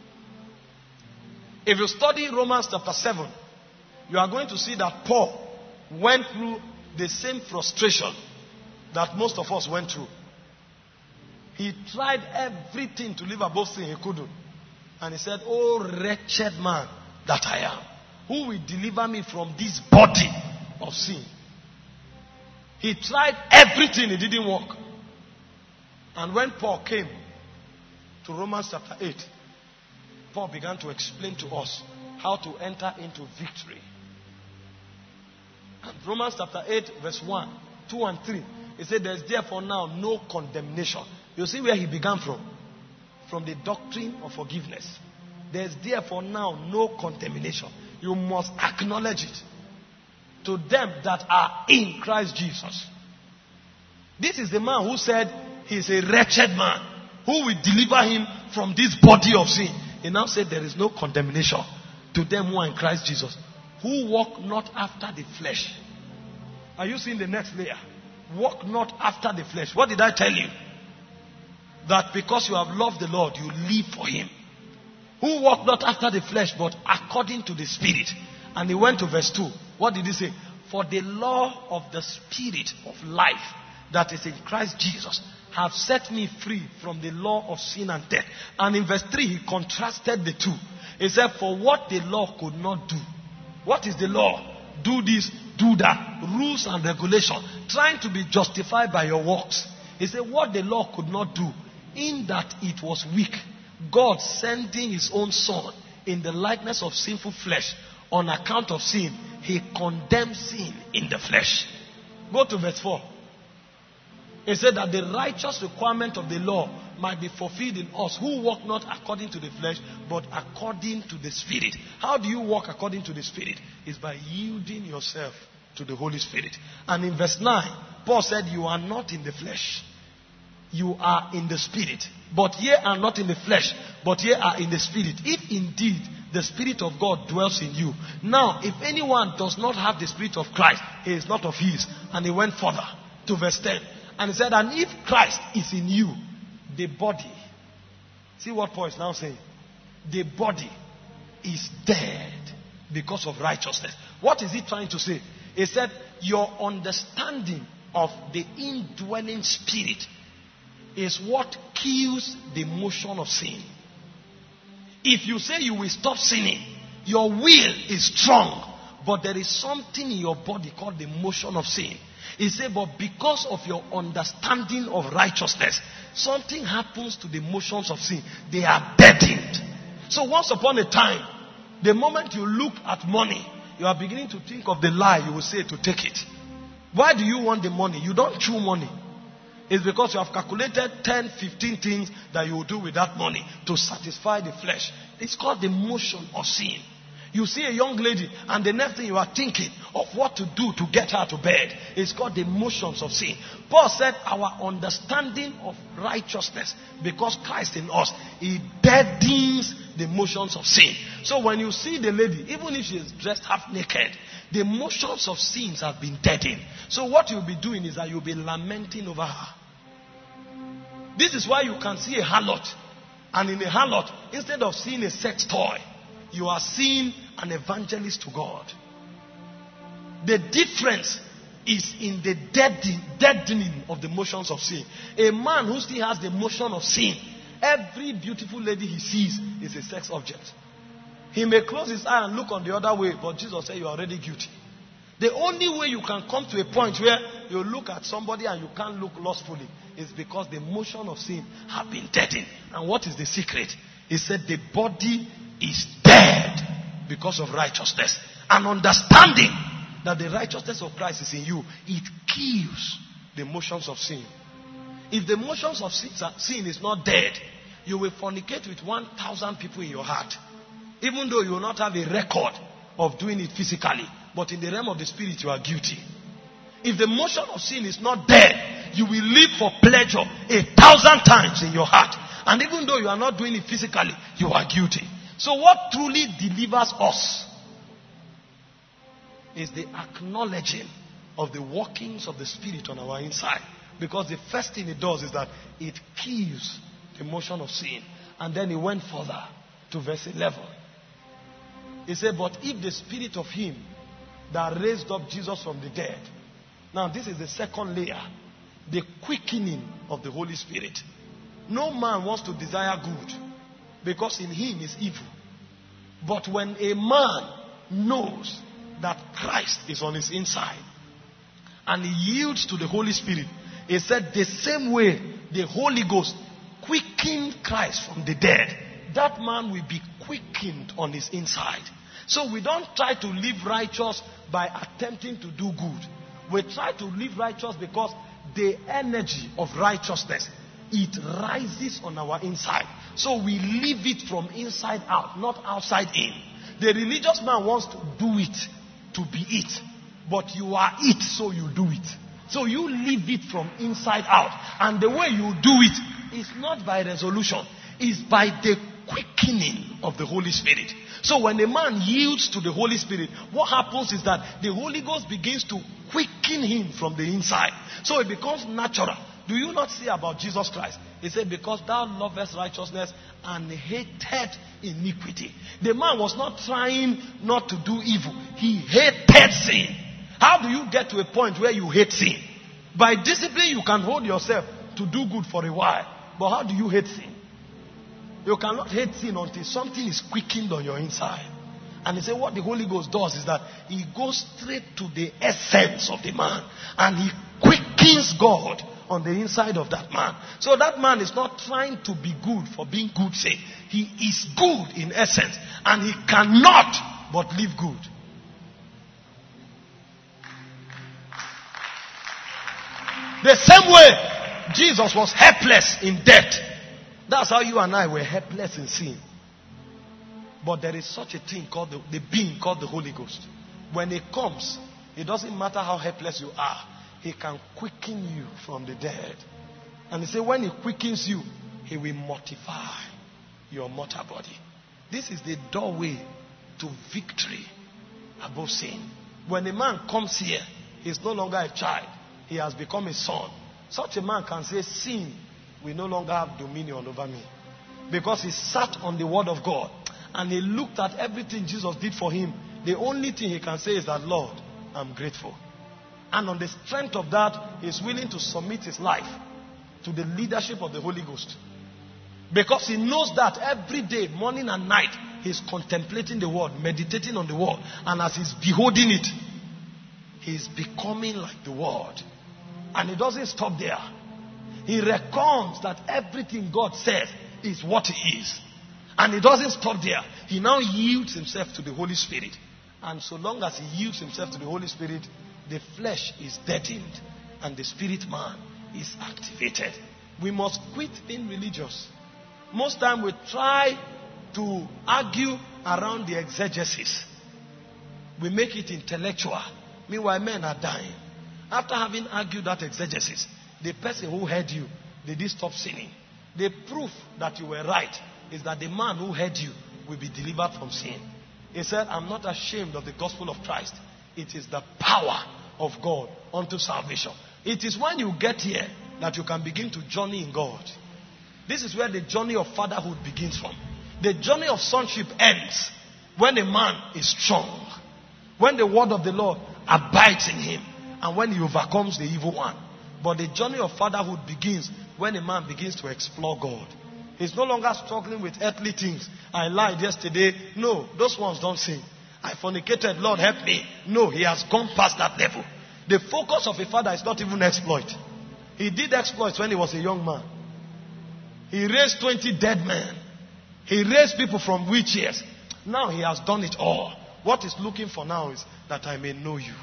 If you study Romans chapter seven, you are going to see that Paul went through the same frustration that most of us went through. He tried everything to live above sin, he couldn't. And he said, "Oh wretched man that I am, who will deliver me from this body of sin?" He tried everything, it didn't work. And when Paul came to Romans chapter eight, Paul began to explain to us how to enter into victory. And Romans chapter eight, verse one, two and three, he said, "There is therefore now no condemnation." You see where he began from? From the doctrine of forgiveness. There is therefore now no condemnation. You must acknowledge it. To them that are in Christ Jesus. This is the man who said he is a wretched man. Who will deliver him from this body of sin? He now said there is no condemnation to them who are in Christ Jesus, who walk not after the flesh. Are you seeing the next layer? Walk not after the flesh. What did I tell you? That because you have loved the Lord, you live for him. Who walk not after the flesh, but according to the Spirit. And he went to verse two. What did he say? For the law of the Spirit of life that is in Christ Jesus have set me free from the law of sin and death. And in verse three, he contrasted the two. He said, for what the law could not do. What is the law? Do this, do that. Rules and regulation. Trying to be justified by your works. He said, what the law could not do, in that it was weak, God sending his own son in the likeness of sinful flesh, on account of sin, he condemned sin in the flesh. Go to verse four. He said that the righteous requirement of the law might be fulfilled in us who walk not according to the flesh, but according to the Spirit. How do you walk according to the Spirit? It's by yielding yourself to the Holy Spirit. And in verse nine, Paul said, you are not in the flesh. You are in the Spirit. But ye are not in the flesh, but ye are in the Spirit. If indeed the Spirit of God dwells in you. Now, if anyone does not have the Spirit of Christ, he is not of his. And he went further to verse ten. And he said, and if Christ is in you, the body. See what Paul is now saying? The body is dead because of righteousness. What is he trying to say? He said, your understanding of the indwelling Spirit is what kills the motion of sin. If you say you will stop sinning, your will is strong, but there is something in your body called the motion of sin. He said, but because of your understanding of righteousness, something happens to the motions of sin. They are deadened. So once upon a time, the moment you look at money, you are beginning to think of the lie you will say to take it. Why do you want the money? You don't chew money. It's because you have calculated ten, fifteen things that you will do with that money to satisfy the flesh. It's called the motion of sin. You see a young lady and the next thing you are thinking of what to do to get her to bed. It's called the motions of sin. Paul said our understanding of righteousness, because Christ in us, he deadens the motions of sin. So when you see the lady, even if she is dressed half naked, the motions of sins have been deadened. So what you'll be doing is that you'll be lamenting over her. This is why you can see a harlot. And in a harlot, instead of seeing a sex toy, you are seeing an evangelist to God. The difference is in the deadening, deadening of the motions of sin. A man who still has the motion of sin, every beautiful lady he sees is a sex object. He may close his eye and look on the other way, but Jesus said you are already guilty. The only way you can come to a point where you look at somebody and you can't look lustfully is because the motion of sin have been deadened. And what is the secret? He said the body is dead because of righteousness. And understanding that the righteousness of Christ is in you, it kills the motions of sin. If the motions of sin is not dead, you will fornicate with one thousand people in your heart. Even though you will not have a record of doing it physically. But in the realm of the spirit, you are guilty. If the motion of sin is not dead, you will live for pleasure a thousand times in your heart. And even though you are not doing it physically, you are guilty. So what truly delivers us is the acknowledging of the workings of the spirit on our inside. Because the first thing it does is that it kills the motion of sin. And then he went further to verse eleven. He said, but if the spirit of him that raised up Jesus from the dead. Now this is the second layer. The quickening of the Holy Spirit. No man wants to desire good, because in him is evil. But when a man knows that Christ is on his inside and he yields to the Holy Spirit, he said the same way the Holy Ghost quickened Christ from the dead, that man will be quickened on his inside. So we don't try to live righteous by attempting to do good. We try to live righteous because the energy of righteousness, it rises on our inside. So we live it from inside out, not outside in. The religious man wants to do it to be it. But you are it, so you do it. So you live it from inside out. And the way you do it is not by resolution. It's by the quickening of the Holy Spirit. So when a man yields to the Holy Spirit, what happens is that the Holy Ghost begins to quicken him from the inside. So it becomes natural. Do you not see about Jesus Christ? He said, because thou lovest righteousness and hated iniquity. The man was not trying not to do evil. He hated sin. How do you get to a point where you hate sin? By discipline, you can hold yourself to do good for a while. But how do you hate sin? You cannot hate sin until something is quickened on your inside. And he said what the Holy Ghost does is that he goes straight to the essence of the man. And he quickens God on the inside of that man. So that man is not trying to be good for being good's sake. He is good in essence. And he cannot but live good. The same way Jesus was helpless in death. That's how you and I were helpless in sin. But there is such a thing called the, the being called the Holy Ghost. When it comes, it doesn't matter how helpless you are. He can quicken you from the dead. And he said when he quickens you, he will mortify your mortal body. This is the doorway to victory above sin. When a man comes here, he is no longer a child. He has become a son. Such a man can say, sin will no longer have dominion over me. Because he sat on the word of God and he looked at everything Jesus did for him. The only thing he can say is that, Lord, I'm grateful. And on the strength of that, he's willing to submit his life to the leadership of the Holy Ghost. Because he knows that every day, morning and night, he's contemplating the word, meditating on the word. And as he's beholding it, he's becoming like the word. And he doesn't stop there. He reckons that everything God says is what he is. And he doesn't stop there. He now yields himself to the Holy Spirit. And so long as he yields himself to the Holy Spirit, the flesh is deadened and the spirit man is activated. We must quit being religious. Most time we try to argue around the exegesis. We make it intellectual. Meanwhile, men are dying. After having argued that exegesis, the person who heard you, did he stop sinning? The proof that you were right is that the man who heard you will be delivered from sin. He said, I'm not ashamed of the gospel of Christ. It is the power of God unto salvation. It is when you get here that you can begin to journey in God. This is where the journey of fatherhood begins from. The journey of sonship ends when a man is strong, when the word of the Lord abides in him, and when he overcomes the evil one. But the journey of fatherhood begins when a man begins to explore God. He's no longer struggling with earthly things. I lied yesterday. No, those ones don't sin. I fornicated. Lord, help me. No, he has gone past that level. The focus of a father is not even exploit. He did exploits when he was a young man. He raised twenty dead men. He raised people from wheelchairs. Now he has done it all. What he's looking for now is that I may know you.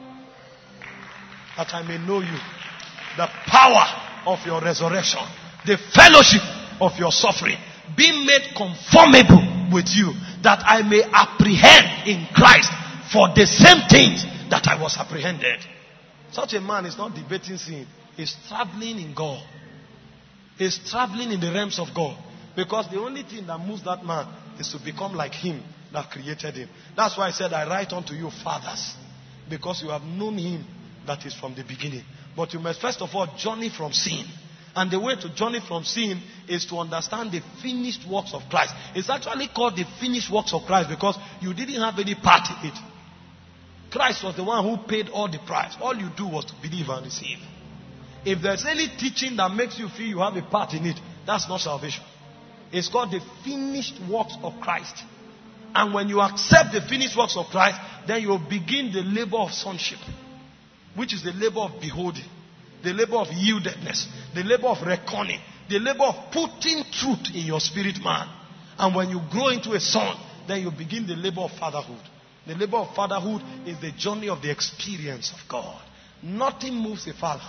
That I may know you. The power of your resurrection. The fellowship of your suffering. Being made conformable with you. That I may apprehend in Christ for the same things that I was apprehended. Such a man is not debating sin. He's traveling in God. He's traveling in the realms of God. Because the only thing that moves that man is to become like him that created him. That's why I said, I write unto you fathers. Because you have known him that is from the beginning. But you must first of all journey from sin. And the way to journey from sin is to understand the finished works of Christ. It's actually called the finished works of Christ because you didn't have any part in it. Christ was the one who paid all the price. All you do was to believe and receive. If there's any teaching that makes you feel you have a part in it, that's not salvation. It's called the finished works of Christ. And when you accept the finished works of Christ, then you begin the labor of sonship, which is the labor of beholding, the labor of yieldedness, the labor of reckoning, the labor of putting truth in your spirit man. And when you grow into a son, then you begin the labor of fatherhood. The labor of fatherhood is the journey of the experience of God. Nothing moves a father.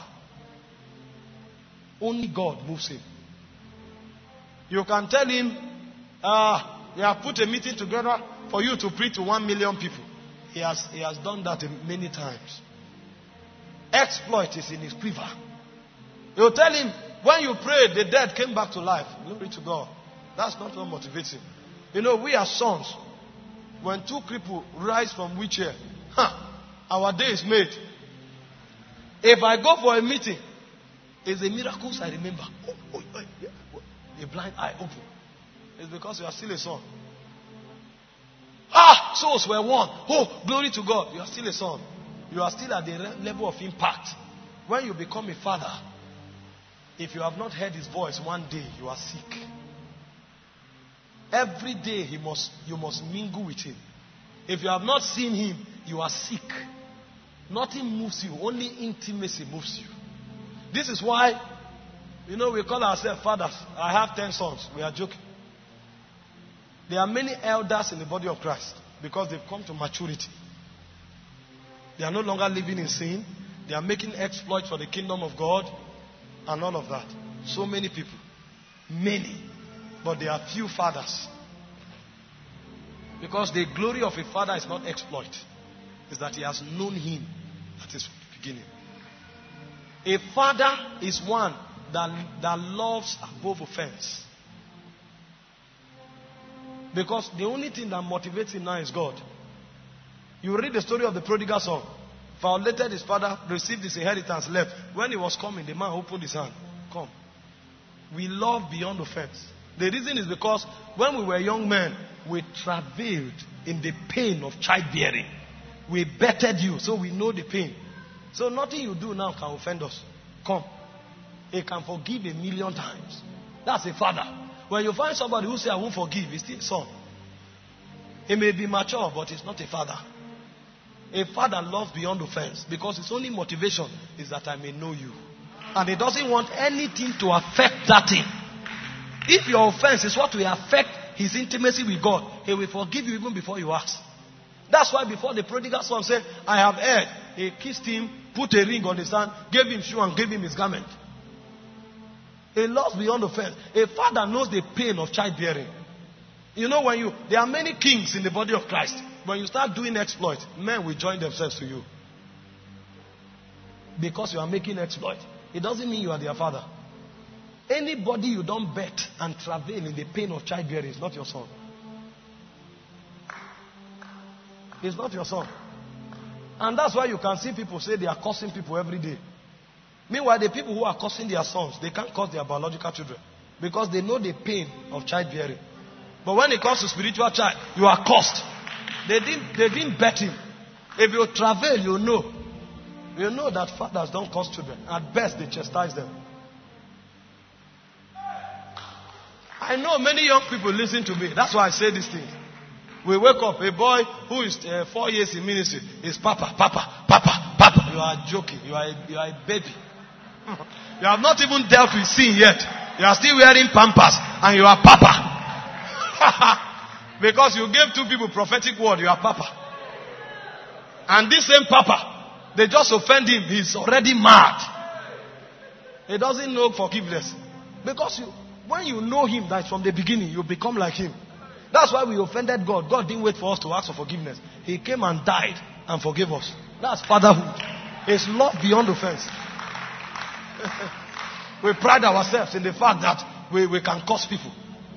Only God moves him. You can tell him, uh, we have put a meeting together for you to preach to one million people. He has, he has done that many times. Exploit is in his quiver. You tell him, when you prayed, the dead came back to life. Glory to God. That's not what motivates him. You know, we are sons. When two people rise from wheelchair, huh, our day is made. If I go for a meeting, it's the miracles I remember. Oh, oh, oh, yeah. A blind eye open. It's because you are still a son. Ah, souls were won. Oh, glory to God. You are still a son. You are still at the level of impact. When you become a father, if you have not heard his voice one day, you are sick. Every day he must, you must mingle with him. If you have not seen him, you are sick. Nothing moves you. Only intimacy moves you. This is why, you know, we call ourselves fathers. I have ten sons. We are joking. There are many elders in the body of Christ because they've come to maturity. They are no longer living in sin. They are making exploits for the kingdom of God and all of that. So many people. Many. But there are few fathers. Because the glory of a father is not exploit. It's that he has known him. That is from the beginning. A father is one that, that loves above offense. Because the only thing that motivates him now is God. You read the story of the prodigal son. Violated his father, received his inheritance, left. When he was coming, the man opened his hand. Come. We love beyond offense. The reason is because when we were young men, we travailed in the pain of childbearing. We bettered you, so we know the pain. So nothing you do now can offend us. Come. He can forgive a million times. That's a father. When you find somebody who says, I won't forgive, he's still a son. He may be mature, but he's not a father. A father loves beyond offense because his only motivation is that I may know you. And he doesn't want anything to affect that thing. If your offense is what will affect his intimacy with God, he will forgive you even before you ask. That's why before the prodigal son said, I have heard, he kissed him, put a ring on his hand, gave him shoe and gave him his garment. He loves beyond offense. A father knows the pain of childbearing. You know, when you, there are many kings in the body of Christ. When you start doing exploit, men will join themselves to you. Because you are making exploit. It doesn't mean you are their father. Anybody you don't bet and travail in the pain of childbearing is not your son. It's not your son. And that's why you can see people say they are cursing people every day. Meanwhile, the people who are cursing their sons, they can't curse their biological children. Because they know the pain of childbearing. But when it comes to spiritual child, you are cursed. They didn't, they didn't bet him. If you travail, you know. You know that fathers don't curse children. At best, they chastise them. I know many young people listen to me. That's why I say this thing. We wake up, a boy who is uh, four years in ministry is Papa, Papa, Papa, Papa. You are joking. You are a, you are a baby. You have not even dealt with sin yet. You are still wearing pampers and you are Papa. Because you gave two people prophetic word, you are Papa. And this same Papa, they just offend him. He's already mad. He doesn't know forgiveness. Because you, when you know him, that's from the beginning, you become like him. That's why we offended God. God didn't wait for us to ask for forgiveness. He came and died and forgave us. That's fatherhood. It's love beyond offense. We pride ourselves in the fact that we, we can curse people.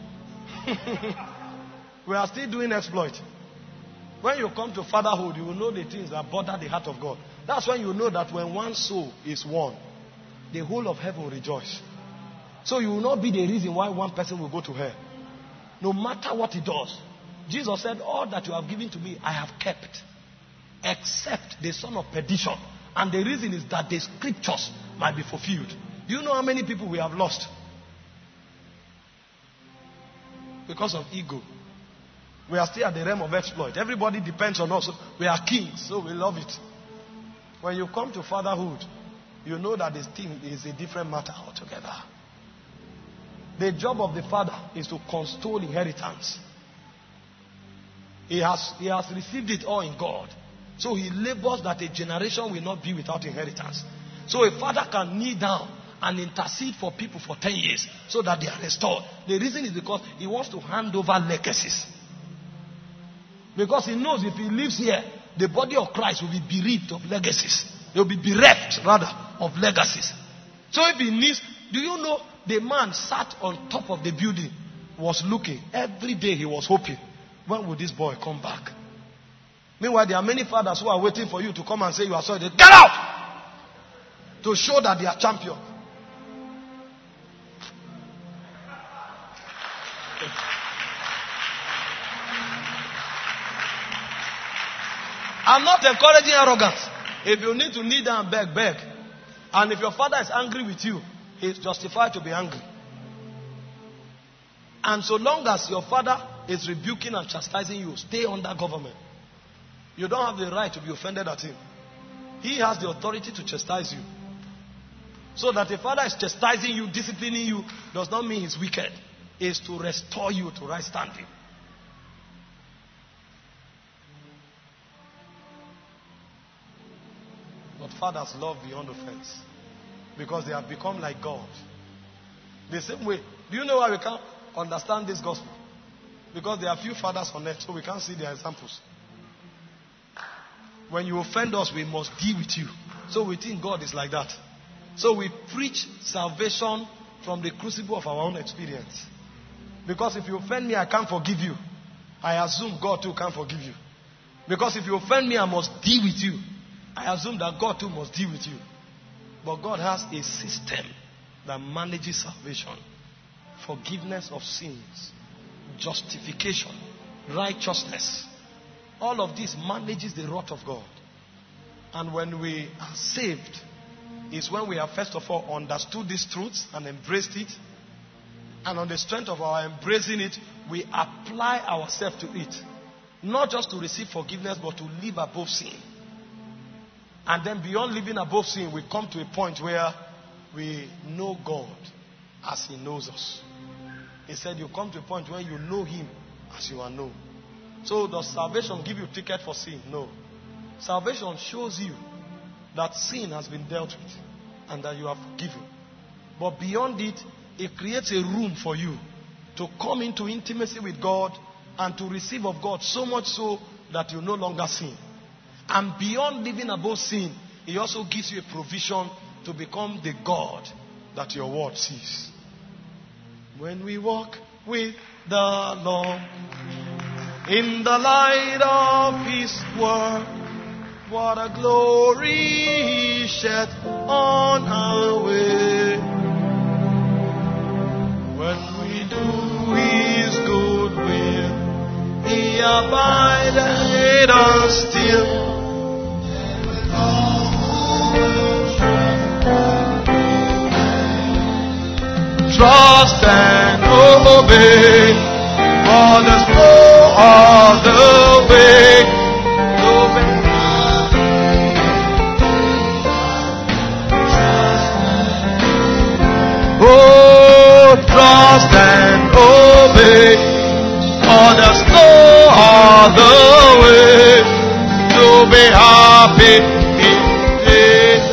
We are still doing exploit. When you come to fatherhood, you will know the things that bother the heart of God. That's when you know that when one soul is won, the whole of heaven will rejoice. So you will not be the reason why one person will go to hell. No matter what he does. Jesus said, all that you have given to me, I have kept. Except the son of perdition. And the reason is that the scriptures might be fulfilled. Do you know how many people we have lost? Because of ego. We are still at the realm of exploit. Everybody depends on us. We are kings, so we love it. When you come to fatherhood, you know that this thing is a different matter altogether. The job of the father is to constall inheritance. He has, he has received it all in God. So he labors that a generation will not be without inheritance. So a father can kneel down and intercede for people for ten years so that they are restored. The reason is because he wants to hand over legacies. Because he knows if he lives here, the body of Christ will be bereaved of legacies. They will be bereft, rather, of legacies. So if he needs, do you know the man sat on top of the building, was looking. Every day he was hoping, when will this boy come back? Meanwhile, there are many fathers who are waiting for you to come and say you are sorry. They get out! To show that they are champion. I'm not encouraging arrogance. If you need to kneel down and beg, beg. And if your father is angry with you, he is justified to be angry. And so long as your father is rebuking and chastising you, stay under government. You don't have the right to be offended at him. He has the authority to chastise you. So that a father is chastising you, disciplining you, does not mean he's wicked. It is to restore you to right standing. But fathers love beyond offense. Because they have become like God. The same way. Do you know why we can't understand this gospel? Because there are few fathers on earth, so we can't see their examples. When you offend us, we must deal with you. So we think God is like that. So we preach salvation from the crucible of our own experience. Because if you offend me, I can't forgive you. I assume God too can't forgive you. Because if you offend me, I must deal with you. I assume that God too must deal with you. But God has a system that manages salvation, forgiveness of sins, justification, righteousness. All of this manages the wrath of God. And when we are saved, is when we have first of all understood these truths and embraced it. And on the strength of our embracing it, we apply ourselves to it. Not just to receive forgiveness, but to live above sin. And then beyond living above sin, we come to a point where we know God as He knows us. He said you come to a point where you know Him as you are known. So does salvation give you a ticket for sin? No. Salvation shows you that sin has been dealt with and that you are forgiven. But beyond it, it creates a room for you to come into intimacy with God and to receive of God, so much so that you no longer sin. And beyond living above sin, He also gives you a provision to become the God that your word sees. When we walk with the Lord in the light of His word, what a glory He shed on our way. When we do His good will, He abideth us still. Trust and obey, for there's no other way. Obey. Oh, trust and obey, for there's no other way to be happy in it.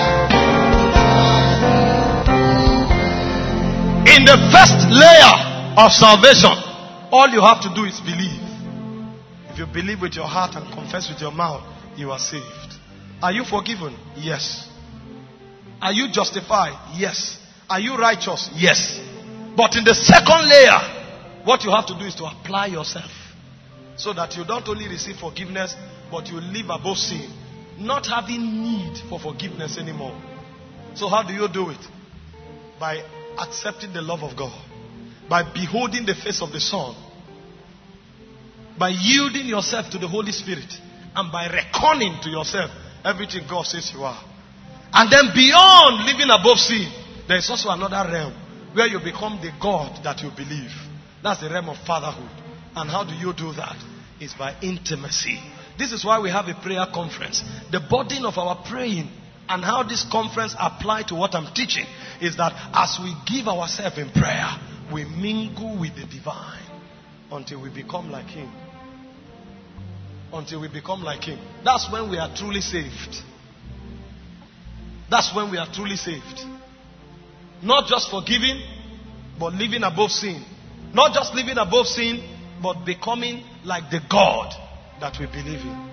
In the first layer of salvation, all you have to do is believe. If you believe with your heart and confess with your mouth, you are saved. Are you forgiven? Yes. Are you justified? Yes. Are you righteous? Yes. But in the second layer, what you have to do is to apply yourself, so that you don't only receive forgiveness, but you live above sin, not having need for forgiveness anymore. So how do you do it? By accepting the love of God, by beholding the face of the Son, by yielding yourself to the Holy Spirit, and by reckoning to yourself everything God says you are. And then beyond living above sin, there is also another realm where you become the God that you believe. That's the realm of fatherhood. And how do you do that? It's by intimacy. This is why we have a prayer conference. The burden of our praying and how this conference applies to what I'm teaching is that as we give ourselves in prayer, we mingle with the divine until we become like Him. Until we become like Him. That's when we are truly saved. That's when we are truly saved. Not just forgiving, but living above sin. Not just living above sin, but becoming like the God that we believe in.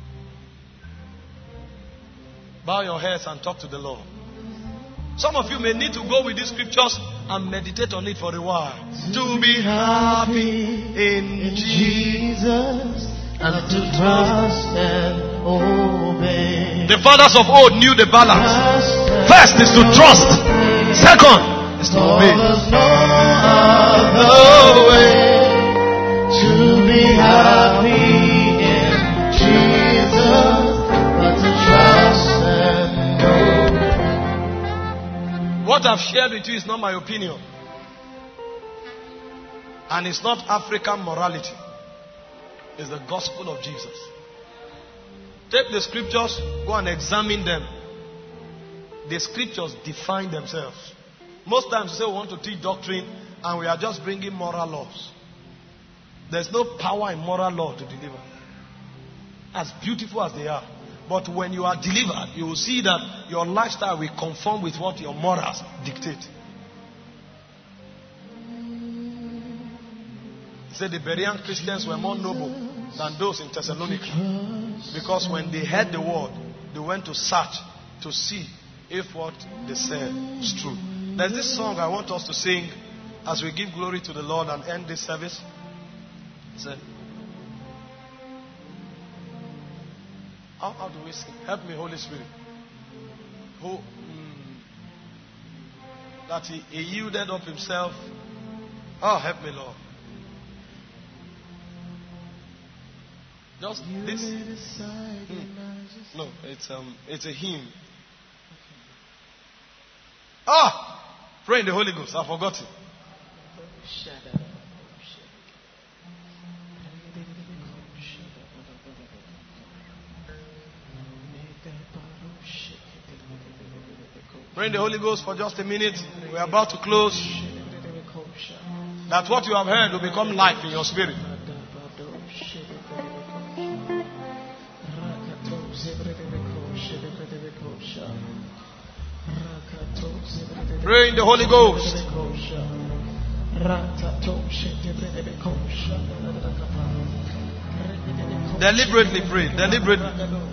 Bow your heads and talk to the Lord. Some of you may need to go with these scriptures and meditate on it for a while. To be happy in Jesus and to trust and obey. The fathers of old knew the balance. First is to trust. Second is to obey. There's no other way to be happy in Jesus but to trust and obey. What I've shared with you is not my opinion. And it's not African morality. It's the gospel of Jesus. Take the scriptures, go and examine them. The scriptures define themselves. Most times we say we want to teach doctrine and we are just bringing moral laws. There's no power in moral law to deliver. As beautiful as they are. But when you are delivered, you will see that your lifestyle will conform with what your morals dictate. He said the Berean Christians were more noble than those in Thessalonica. Because when they heard the word, they went to search to see if what they said is true. There's this song I want us to sing as we give glory to the Lord and end this service. Say, how, how do we sing? Help me, Holy Spirit. Who mm, that he, he yielded up himself. Oh, help me, Lord. Just this. Hmm. No, it's um, it's a hymn. Ah, pray in the Holy Ghost. I forgot it. Pray in the Holy Ghost for just a minute. We are about to close. That what you have heard will become life in your spirit. Pray in the Holy Ghost. Deliberately pray. Deliberately.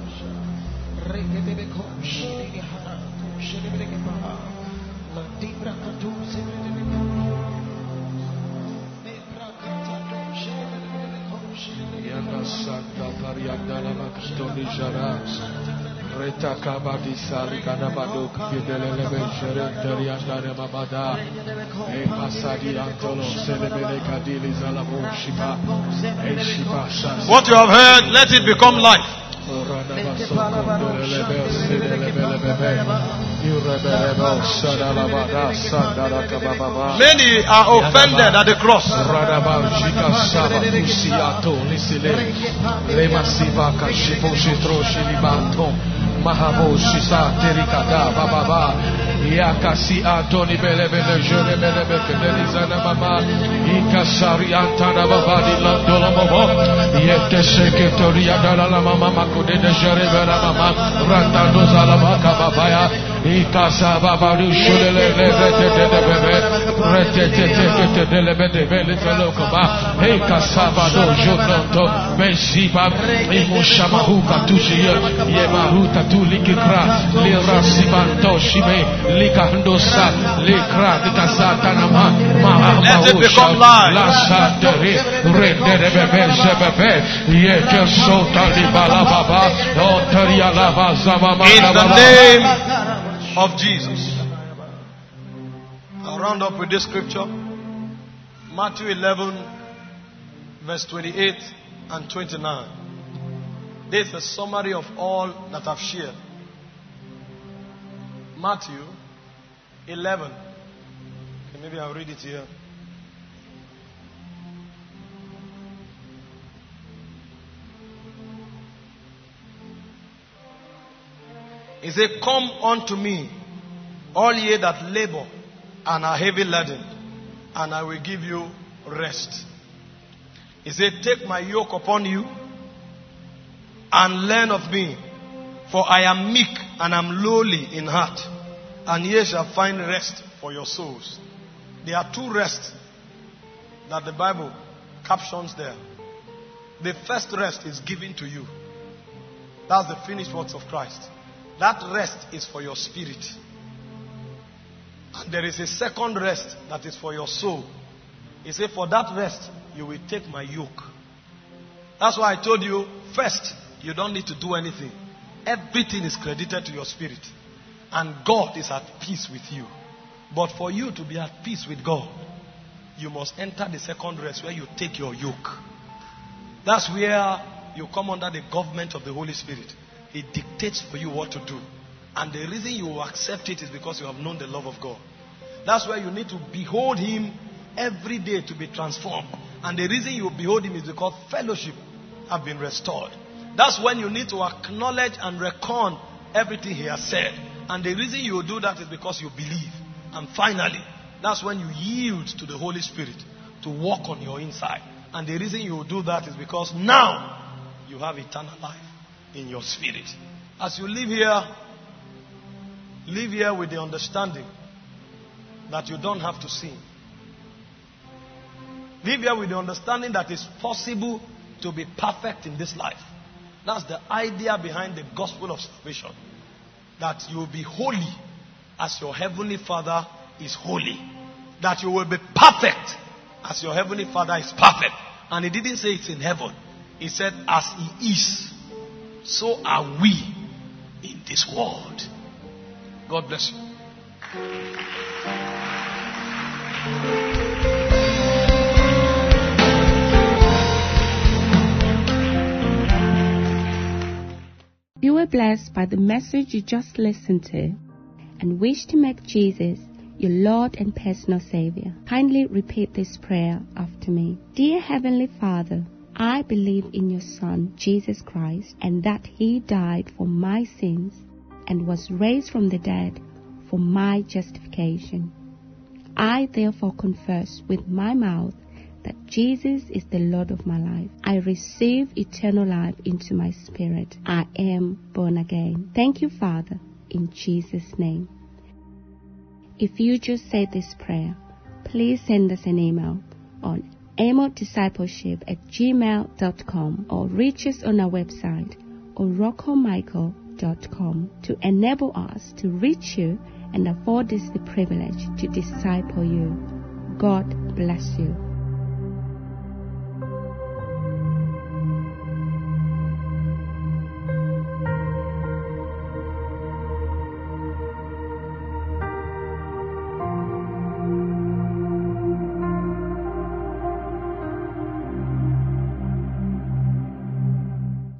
Reta kabadi sali kana baduk kidelele benjere teriandare mamada e masadi antolo selebele kadili zalabo shiba e shiba shas. What you have heard, let it become life. Many are offended at the cross. Mahabo Shisa Terikada Baba Yakasi Antoni Bele Bele Jene Bele Bele Delizana Mama Ikasari Antana Baba di Landolomo Yete Secretaria Dalla Mama Makude de Jerevera Mama Randando Zalamaka Babaya Ikasa Baba du Shulele Levete de Bebe Retete Tete de Lebede Bele Telokaba Ikasa do Jonoto Bensiba Imushamahuka Tushia Yemahuta Tulikra Lirasibanto Shime Likandosa Likra Dikasatanama Let it become life. La Satere Rende de Bebe Zebebe Yeke Sota Libala Baba Otaria Lava Zavama In the name of Jesus. I'll round up with this scripture. Matthew eleven verse twenty-eight and twenty-nine. This is a summary of all that I've shared. Matthew eleven. Okay, maybe I'll read it here. He said, come unto me, all ye that labor and are heavy laden, and I will give you rest. He said, take my yoke upon you and learn of me, for I am meek and am lowly in heart, and ye shall find rest for your souls. There are two rests that the Bible captions there. The first rest is given to you. That's the finished works of Christ. That rest is for your spirit. And there is a second rest that is for your soul. He said, for that rest, you will take my yoke. That's why I told you, first, you don't need to do anything. Everything is credited to your spirit. And God is at peace with you. But for you to be at peace with God, you must enter the second rest where you take your yoke. That's where you come under the government of the Holy Spirit. He dictates for you what to do. And the reason you will accept it is because you have known the love of God. That's why you need to behold Him every day to be transformed. And the reason you behold Him is because fellowship have been restored. That's when you need to acknowledge and reckon everything He has said. And the reason you will do that is because you believe. And finally, that's when you yield to the Holy Spirit to walk on your inside. And the reason you will do that is because now you have eternal life in your spirit. As you live here, live here with the understanding that you don't have to sin. Live here with the understanding that it's possible to be perfect in this life. That's the idea behind the gospel of salvation. That you will be holy as your heavenly Father is holy. That you will be perfect as your heavenly Father is perfect. And He didn't say it's in heaven. He said, as He is, so are we in this world. God bless you. You were blessed by the message you just listened to and wish to make Jesus your Lord and personal Savior. Kindly repeat this prayer after me. Dear Heavenly Father, I believe in your Son, Jesus Christ, and that He died for my sins and was raised from the dead for my justification. I therefore confess with my mouth that Jesus is the Lord of my life. I receive eternal life into my spirit. I am born again. Thank you, Father, in Jesus' name. If you just said this prayer, please send us an email on amo discipleship at gmail dot com or reach us on our website oroko michael dot com to enable us to reach you and afford us the privilege to disciple you. God bless you.